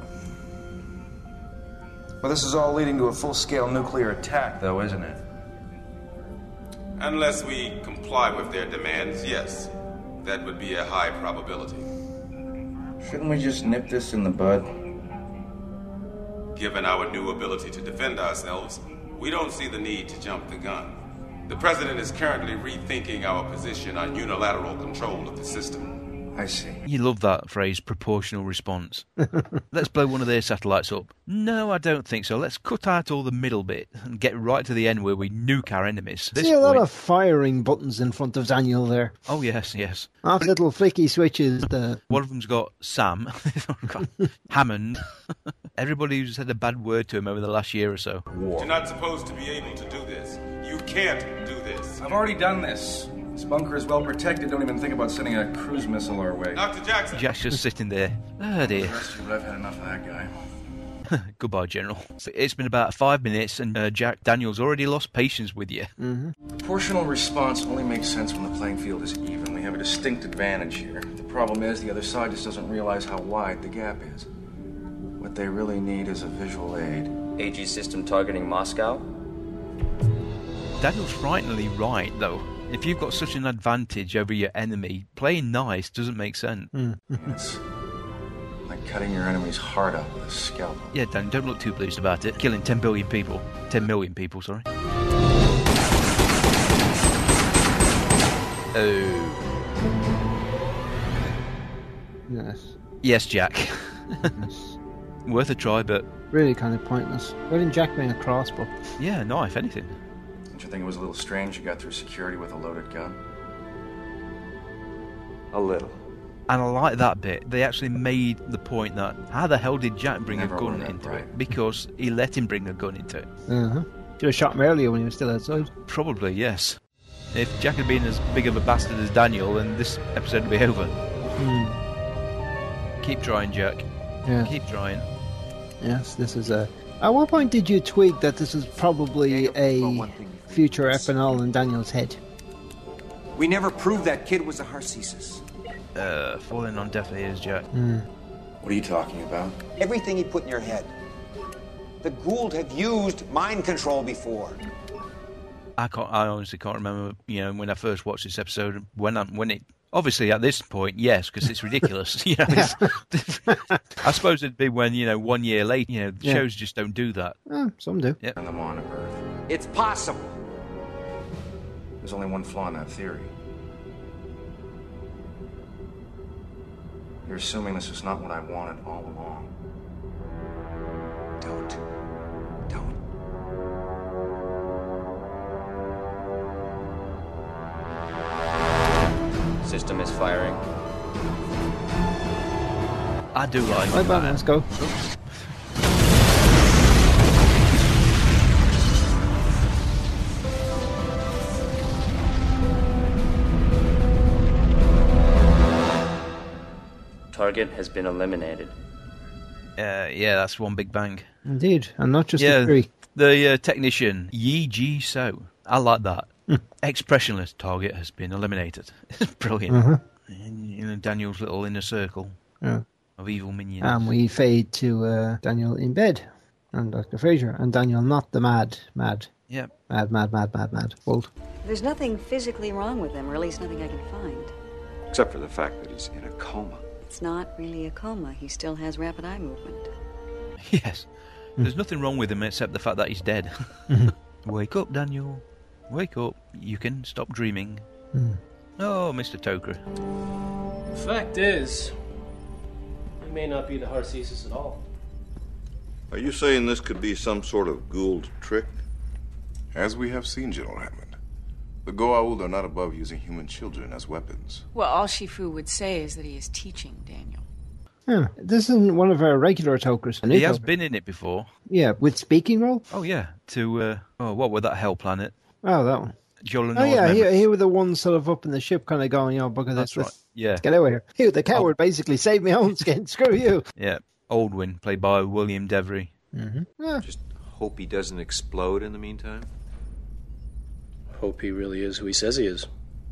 S21: Well, this is all leading to a full-scale nuclear attack, though, isn't it?
S10: Unless we comply with their demands, yes. That would be a high probability.
S21: Shouldn't we just nip this in the bud?
S10: Given our new ability to defend ourselves, we don't see the need to jump the gun. The President is currently rethinking our position on unilateral control of the system.
S21: I see.
S1: You love that phrase, proportional response. Let's blow one of their satellites up. No, I don't think so. Let's cut out all the middle bit and get right to the end where we nuke our enemies. This
S6: See a lot
S1: point-
S6: of firing buttons in front of Daniel there.
S1: Oh, yes, yes.
S6: Half little flicky switches. The...
S1: One of them's got Sam, got Hammond, everybody who's had a bad word to him over the last year or so.
S10: You're not supposed to be able to do this. You can't do this.
S21: I've already done this. This bunker is well protected. Don't even think about sending a cruise missile our way.
S10: Doctor Jackson!
S1: Jack's just sitting there. Oh dear.
S21: But I've had enough of that guy.
S1: Goodbye, General. It's been about five minutes and uh, Jack Daniels already lost patience with you.
S21: Mm-hmm. Proportional response only makes sense when the playing field is even. We have a distinct advantage here. The problem is the other side just doesn't realize how wide the gap is. What they really need is a visual aid.
S18: A G system targeting Moscow?
S1: Daniel's frighteningly right, though. If you've got such an advantage over your enemy, playing nice doesn't make sense.
S6: Mm.
S21: It's like cutting your enemy's heart out with a scalpel.
S1: Yeah, Dan, don't look too pleased about it. Killing ten billion people. ten million people, sorry. Oh.
S6: Yes.
S1: Yes, Jack.
S6: Yes.
S1: Worth a try, but...
S6: really kind of pointless. Why didn't Jack bring a crossbow?
S1: Yeah, knife, anything.
S21: Don't you think it was a little strange you got through security with a loaded gun?
S14: A little.
S1: And I like that bit. They actually made the point that how the hell did Jack bring
S21: Never
S1: a gun
S21: were that
S1: into
S21: bright.
S1: it? Because he let him bring a gun into it.
S6: Uh-huh. Should have shot him earlier when he was still outside.
S1: Probably, yes. If Jack had been as big of a bastard as Daniel, then this episode would be over.
S6: Hmm.
S1: Keep trying, Jack.
S6: Yeah.
S1: Keep trying.
S6: Yes, this is a... At what point did you tweak that this is probably a future Epinal in Daniel's head?
S9: We never proved that kid was a Harcesis.
S1: Uh, falling on deaf ears, Jack.
S6: Mm.
S21: What are you talking about?
S9: Everything he put in your head. The Gould have used mind control before.
S1: I can't. I honestly can't remember. You know, when I first watched this episode, when I, when it obviously at this point, yes, because it's ridiculous. You know, it's, I suppose it'd be when you know one year later. You know,
S6: Yeah.
S1: shows just don't do that.
S6: Oh, some do.
S1: Yep.
S21: And them on Earth.
S9: It's possible.
S21: There's only one flaw in that theory. You're assuming this is not what I wanted all along.
S9: Don't. Don't.
S18: System is firing.
S1: I do like.
S6: Right,
S1: that.
S6: let's go.
S19: Target has been eliminated.
S1: Uh, yeah, that's one big bang.
S6: Indeed, and not just
S1: yeah,
S6: the three.
S1: The uh, technician, Yi Ji So. I like that. Expressionless target has been eliminated. It's brilliant.
S6: Uh-huh.
S1: And, you know, Daniel's little inner circle
S6: Yeah.
S1: of evil minions.
S6: And we fade to uh, Daniel in bed, and Doctor Fraser, and Daniel not the mad, mad,
S1: Yep.
S6: mad, mad, mad, mad, mad. Bold.
S15: There's nothing physically wrong with him, or at least nothing I can find.
S14: Except for the fact that he's in a coma.
S15: It's not really a coma. He still has rapid eye movement.
S1: Yes. There's nothing wrong with him except the fact that he's dead. Wake up, Daniel. Wake up. You can stop dreaming.
S6: Mm.
S1: Oh, Mister Toker.
S7: The fact is, he may not be the Harcesis at all.
S3: Are you saying this could be some sort of Gould trick?
S12: As we have seen, General Hammond, the Goa'uld are not above using human children as weapons.
S5: Well, all Shifu would say is that he is teaching Daniel.
S6: Yeah, this isn't one of our regular tokers.
S1: He has been in it before.
S6: Yeah, with speaking role?
S1: Oh, yeah. To, uh, oh, what was that hell planet?
S6: Oh, that one.
S1: Jolanor's
S6: Oh, yeah,
S1: memory.
S6: he, he was the one sort of up in the ship kind of going, you know, bugger this,
S1: That's right.
S6: this.
S1: Yeah.
S6: Let's get out of here. He, the coward, basically, saved my own skin. Screw you.
S1: Yeah. Aldwin, played by William Devery.
S6: Mm-hmm. Yeah.
S14: Just hope he doesn't explode in the meantime.
S7: Hope he really is who he says he is.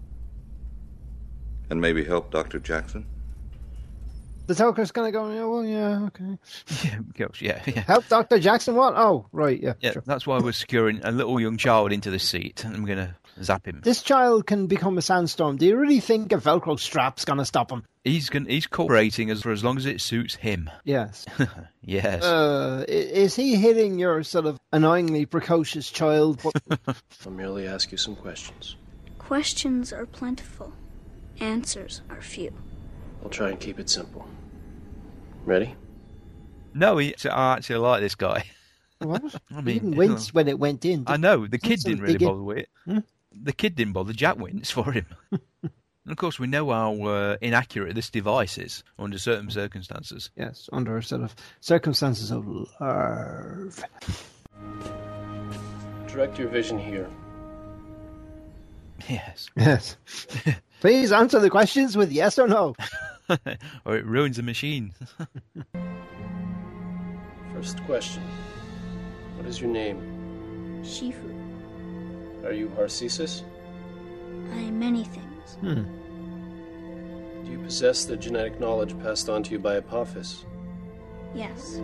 S3: And maybe help Doctor Jackson?
S6: The toker's kind of going, yeah, well, yeah, okay.
S1: Yeah, gosh, yeah, yeah.
S6: Help Doctor Jackson, what? Oh, right, yeah.
S1: Yeah,
S6: Sure.
S1: that's why we're securing a little young child into the seat, and we're going to zap him.
S6: This child can become a sandstorm. Do you really think a Velcro strap's going to stop him?
S1: He's going he's cooperating as for as long as it suits him.
S6: Yes.
S1: Yes.
S6: Uh, i- is he hitting your sort of annoyingly precocious child?
S7: I'll merely ask you some questions.
S11: Questions are plentiful. Answers are few.
S7: I'll try and keep it simple. Ready?
S1: No, he, I actually like this guy.
S6: What?
S1: I
S6: He
S1: mean,
S6: didn't wince when it went in.
S1: I know the
S6: Did
S1: kid
S6: some
S1: didn't really
S6: digging.
S1: bother with it.
S6: Hmm?
S1: The kid didn't bother. Jack wins for him. And of course, we know how uh, inaccurate this device is under certain circumstances.
S6: Yes, under sort of circumstances of love.
S7: Direct your vision here.
S1: Yes.
S6: Yes. Please answer the questions with yes or no.
S1: Or it ruins the machine.
S7: First question. What is your name?
S11: Shifu.
S7: Are you Harcesis?
S11: I am many things.
S6: Hmm.
S7: Do you possess the genetic knowledge passed on to you by Apophis?
S11: Yes.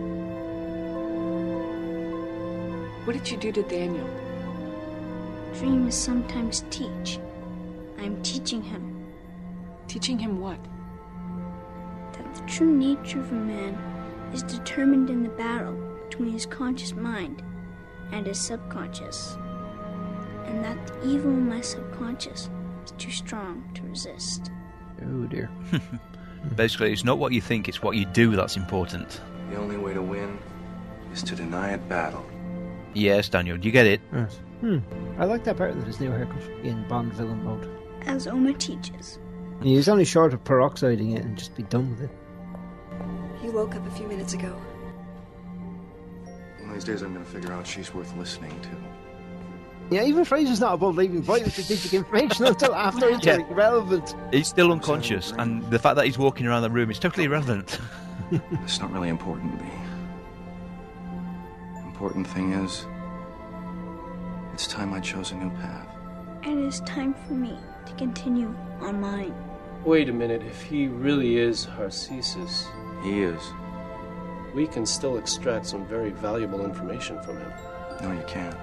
S5: What did you do to Daniel?
S11: Dreams sometimes teach. I am teaching him.
S5: Teaching him what?
S11: That the true nature of a man is determined in the battle between his conscious mind and his subconscious, and that the evil in my subconscious is too strong to resist.
S6: Oh dear.
S1: Basically, it's not what you think, it's what you do that's important.
S21: The only way to win is to deny it battle.
S1: Yes, Daniel, do you get it?
S6: Yes. Hmm. I like that part of his new haircut in Bond villain mode.
S11: As Oma teaches.
S6: He was only short of peroxiding it and just be done with it.
S20: He woke up a few minutes ago.
S21: One of these days I'm going to figure out she's worth listening to.
S6: Yeah, even Fraser's not above leaving vital strategic information until after it's
S1: Yeah.
S6: irrelevant.
S1: He's still unconscious, and the fact that he's walking around the room is totally irrelevant.
S21: It's not really important to me. Important thing is, it's time I chose a new path.
S11: And it is time for me to continue on mine.
S7: Wait a minute, if he really is Harcesis,
S21: He is.
S7: we can still extract some very valuable information from him.
S21: No, you can't.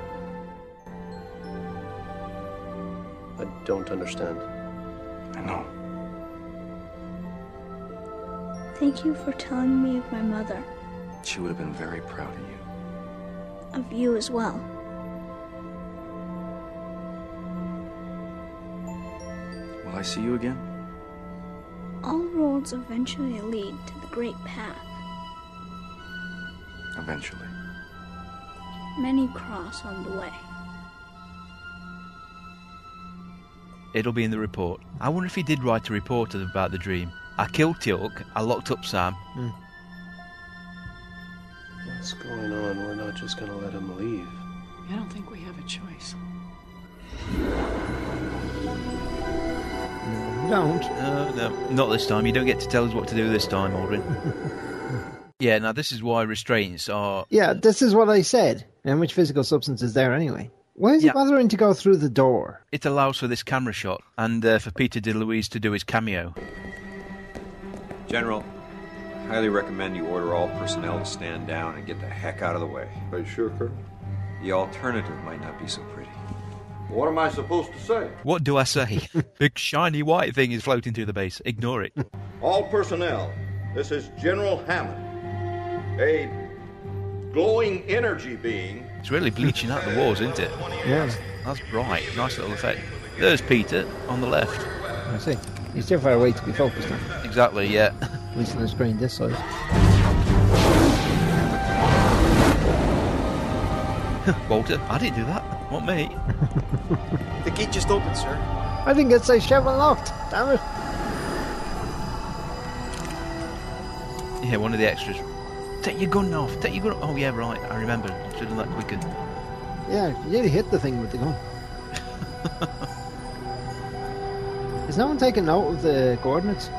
S7: I don't understand.
S21: I know.
S11: Thank you for telling me of my mother,
S21: She would have been very proud of you.
S11: of you as well.
S21: Will I see you again?
S11: All roads eventually lead to the great path.
S21: Eventually.
S11: Many cross on the way.
S1: It'll be in the report. I wonder if he did write a report about the dream. I killed Teal'c, I locked up Sam.
S6: Hmm.
S7: What's going on? We're not just going to let him leave.
S5: I don't think we have a choice.
S6: Don't.
S1: Uh, no, not this time. You don't get to tell us what to do this time, Aldrin. Yeah, now this is why restraints are...
S6: Yeah, this is what I said. And which physical substance is there anyway? Why is
S1: Yeah.
S6: he bothering to go through the door?
S1: It allows for this camera shot, and uh, for Peter DeLuise to do his cameo.
S14: General, I highly recommend you order all personnel to stand down and get the heck out of the way.
S3: Are you sure, Colonel?
S14: The alternative might not be so pretty.
S3: What am I supposed to say?
S1: What do I say? Big shiny white thing is floating through the base. Ignore it.
S3: All personnel, this is General Hammond. A glowing energy being.
S1: It's really bleaching out the walls, isn't it?
S6: Yeah.
S1: That's bright. Nice little effect. There's Peter on the left.
S6: I see. He's too far away to be focused on.
S1: Exactly, yeah.
S6: At least on the screen this size.
S1: Walter, I didn't do that. Not me.
S2: The gate just opened, sir.
S6: I didn't get safe Chevron locked. Damn it.
S1: Yeah, one of the extras. Take your gun off. Take your gun off. Oh, yeah, right. I remember. Should have done that quicker.
S6: Yeah, you nearly hit the thing with the gun. Is no one taking note of the coordinates?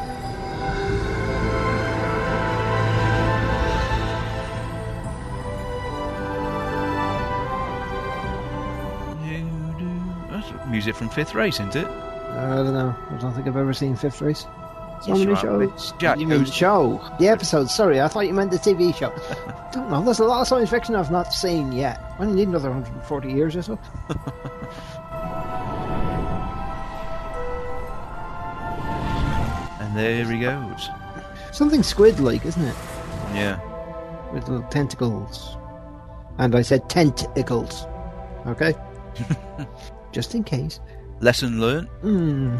S1: That's music from Fifth Race, isn't it?
S6: I don't know. I don't think I've ever seen Fifth Race. So
S1: Yes,
S6: many
S1: you have,
S6: shows.
S1: it's Jack
S6: you mean
S1: goes-
S6: show? The episode. Sorry, I thought you meant the T V show. Don't know. There's a lot of science fiction I've not seen yet. I only need another one hundred forty years or so.
S1: And there he goes.
S6: Something squid-like, isn't it?
S1: Yeah.
S6: With little tentacles. And I said tentacles. Okay? Just in case.
S1: Lesson learned.
S6: Hmm.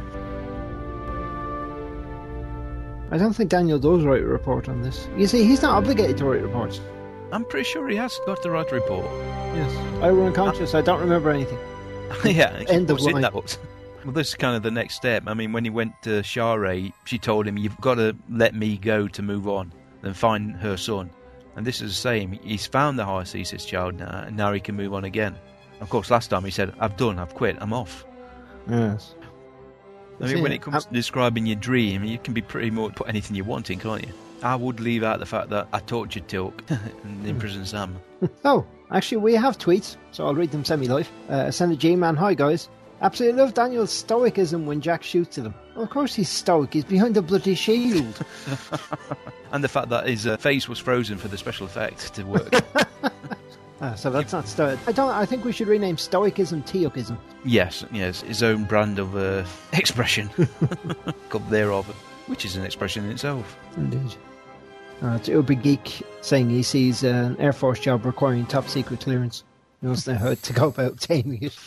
S6: I don't think Daniel does write a report on this. You see, he's not obligated to write reports.
S1: I'm pretty sure he has got the right report.
S6: Yes. I were unconscious. I don't remember anything.
S1: Yeah,
S6: End of
S1: what's in
S6: line.
S1: that box? Well, this is kind of the next step. I mean, when he went to Shara, she told him, you've got to let me go to move on, then find her son. And this is the same. He's found the Harcesis child now, and now he can move on again. Of course, last time he said, I've done, I've quit, I'm off.
S6: Yes.
S1: I mean, when it comes to describing your dream, you can be pretty much put anything you want in, can't you? I would leave out the fact that I tortured Tilk and imprisoned Sam.
S6: Oh, actually, we have tweets, so I'll read them semi-live. Uh, Send a G-Man, hi guys. Absolutely love Daniel's stoicism when Jack shoots at him. Well, of course he's stoic, he's behind the bloody shield.
S1: And the fact that his uh, face was frozen for the special effect to work.
S6: Ah, so that's not stoic. I don't. I think we should rename stoicism Teokism.
S1: Yes, yes, his own brand of uh, expression. Come thereof, which is an expression in itself.
S6: Indeed. Uh, it's Uber Geek saying he sees uh, an Air Force job requiring top secret clearance. He knows how to go about obtaining it.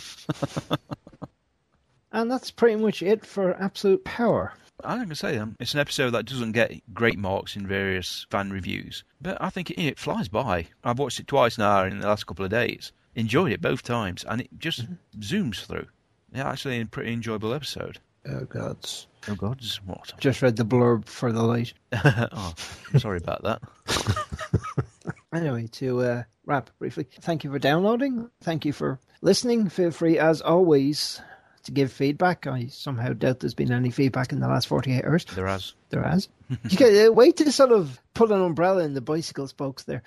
S6: And that's pretty much it for Absolute Power.
S1: I'm going to say, um, it's an episode that doesn't get great marks in various fan reviews, but I think it, it flies by. I've watched it twice now in the last couple of days. Enjoyed it both times, and it just mm-hmm. zooms through. Yeah, actually a pretty enjoyable episode.
S6: Oh, gods.
S1: Oh, gods, what?
S6: Just read the blurb for the light.
S1: Oh, sorry about that.
S6: Anyway, to uh, wrap briefly, thank you for downloading. Thank you for listening. Feel free, as always, to give feedback. I somehow doubt there's been any feedback in the last forty-eight hours.
S1: There has.
S6: There has. You can uh, wait to sort of put an umbrella in the bicycle spokes there.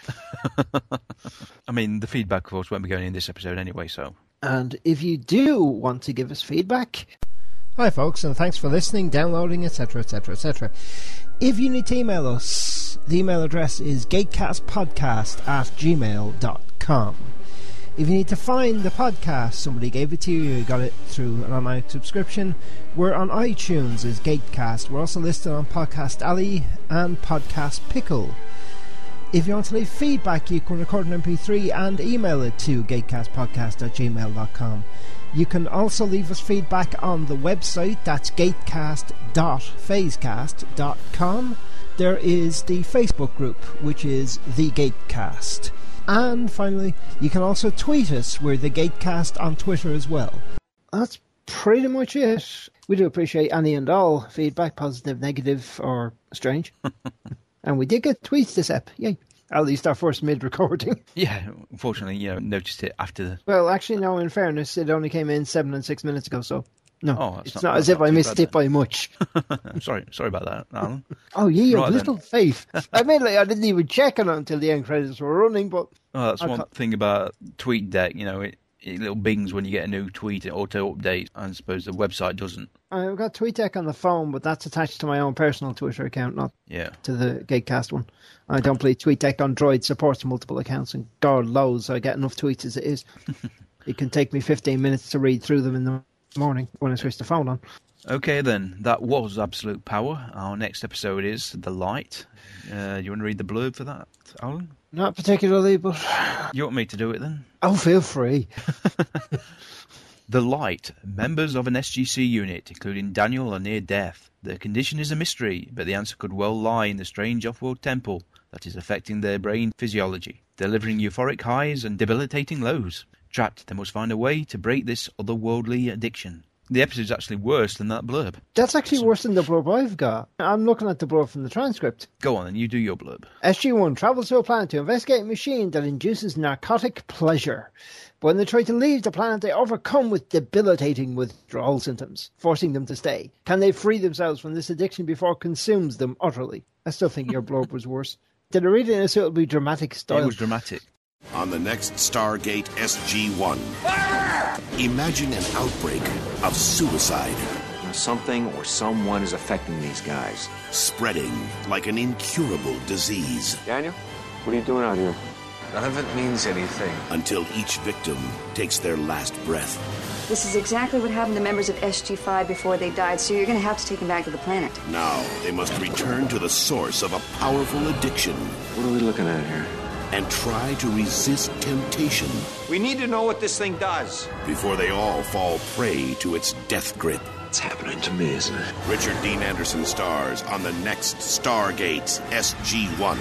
S1: I mean, the feedback, of course, won't be going in this episode anyway, so...
S6: And if you do want to give us feedback...
S8: Hi, folks, and thanks for listening, downloading, et cetera, et cetera, et cetera. If you need to email us, the email address is gatecastpodcast at gmail dot com. If you need to find the podcast, somebody gave it to you, you got it through an online subscription. We're on iTunes as Gatecast. We're also listed on Podcast Alley and Podcast Pickle. If you want to leave feedback, you can record an M P three and email it to gatecastpodcast at gmail dot com. You can also leave us feedback on the website, that's gatecast dot phasecast dot com. There is the Facebook group, which is The Gatecast. And finally, you can also tweet us. We're The Gatecast on Twitter as well.
S6: That's pretty much it. We do appreciate any and all feedback, positive, negative, or strange. And we did get tweets this ep. Yay. At least our first mid-recording.
S1: Yeah, unfortunately, you know, noticed it after the...
S6: Well, actually, no, in fairness, it only came in seven and six minutes ago, so... No,
S1: oh,
S6: it's
S1: not,
S6: not as if I missed it by much.
S1: I'm sorry, sorry about that, Alan.
S6: Oh, yeah, you
S1: right,
S6: have little
S1: then.
S6: faith. I mean, like, I didn't even check on it until the end credits were running, but...
S1: Oh, that's
S6: I
S1: one
S6: can't...
S1: thing about TweetDeck, you know, it, it little bings when you get a new tweet, it auto-updates, I suppose the website doesn't.
S6: I've got TweetDeck on the phone, but that's attached to my own personal Twitter account, not
S1: yeah.
S6: to the Gatecast one. I don't believe TweetDeck on Droid supports multiple accounts, and God knows I get enough tweets as it is. It can take me fifteen minutes to read through them in the morning when I switch the phone on.
S1: Okay, then. That was Absolute Power. Our next episode is The Light. Uh, you want to read the blurb for that, Alan?
S6: Not particularly, but...
S1: You want me to do it, then?
S6: Oh, feel free.
S1: The Light. Members of an S G C unit, including Daniel, are near death. Their condition is a mystery, but the answer could well lie in the strange off-world temple that is affecting their brain physiology, delivering euphoric highs and debilitating lows. Trapped, they must find a way to break this otherworldly addiction. The episode's actually worse than that blurb.
S6: That's actually worse than the blurb I've got. I'm looking at the blurb from the transcript.
S1: Go on, then. You do your blurb.
S6: S G one travels to a planet to investigate a machine that induces narcotic pleasure. But when they try to leave the planet, they overcome with debilitating withdrawal symptoms, forcing them to stay. Can they free themselves from this addiction before it consumes them utterly? I still think your blurb was worse. Did I read it in a suitably dramatic style?
S1: It was dramatic.
S16: On the next Stargate S G one, imagine an outbreak of suicide.
S14: Something or someone is affecting these guys.
S16: Spreading like an incurable disease.
S14: Daniel, what are you doing out here?
S21: None of it means anything.
S16: Until each victim takes their last breath.
S20: This is exactly what happened to members of S G five before they died, so you're going to have to take them back to the planet.
S16: Now, they must return to the source of a powerful addiction.
S14: What are we looking at here?
S16: And try to resist temptation.
S9: We need to know what this thing does.
S16: Before they all fall prey to its death grip.
S14: It's happening to me, isn't it?
S16: Richard Dean Anderson stars on the next Stargate S G one.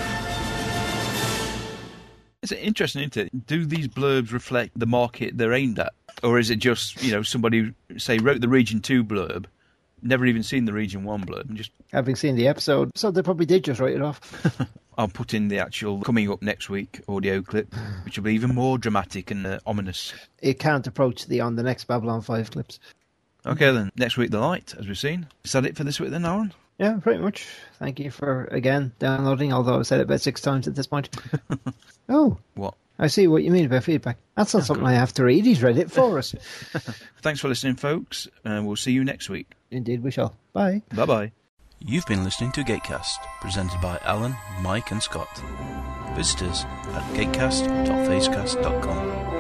S1: It's interesting, isn't it? Do these blurbs reflect the market they're aimed at? Or is it just, you know, somebody, say, wrote the Region two blurb, never even seen the Region one blurb, and just...
S6: Having seen the episode, so they probably did just write it off.
S1: I'll put in the actual coming up next week audio clip, which will be even more dramatic and uh, ominous.
S6: It can't approach the on the next Babylon five clips.
S1: Okay then, next week the light, as we've seen. Is that it for this week then, Aaron?
S6: Yeah, pretty much. Thank you for, again, downloading, although I've said it about six times at this point. Oh.
S1: What?
S6: I see what you mean about feedback. That's not something I have to read. He's read it for us.
S1: Thanks for listening, folks, and we'll see you next week.
S6: Indeed we shall. Bye.
S1: Bye-bye. You've been listening to Gatecast, presented by Alan, Mike and Scott. Visit us at gatecast dot facecast dot com.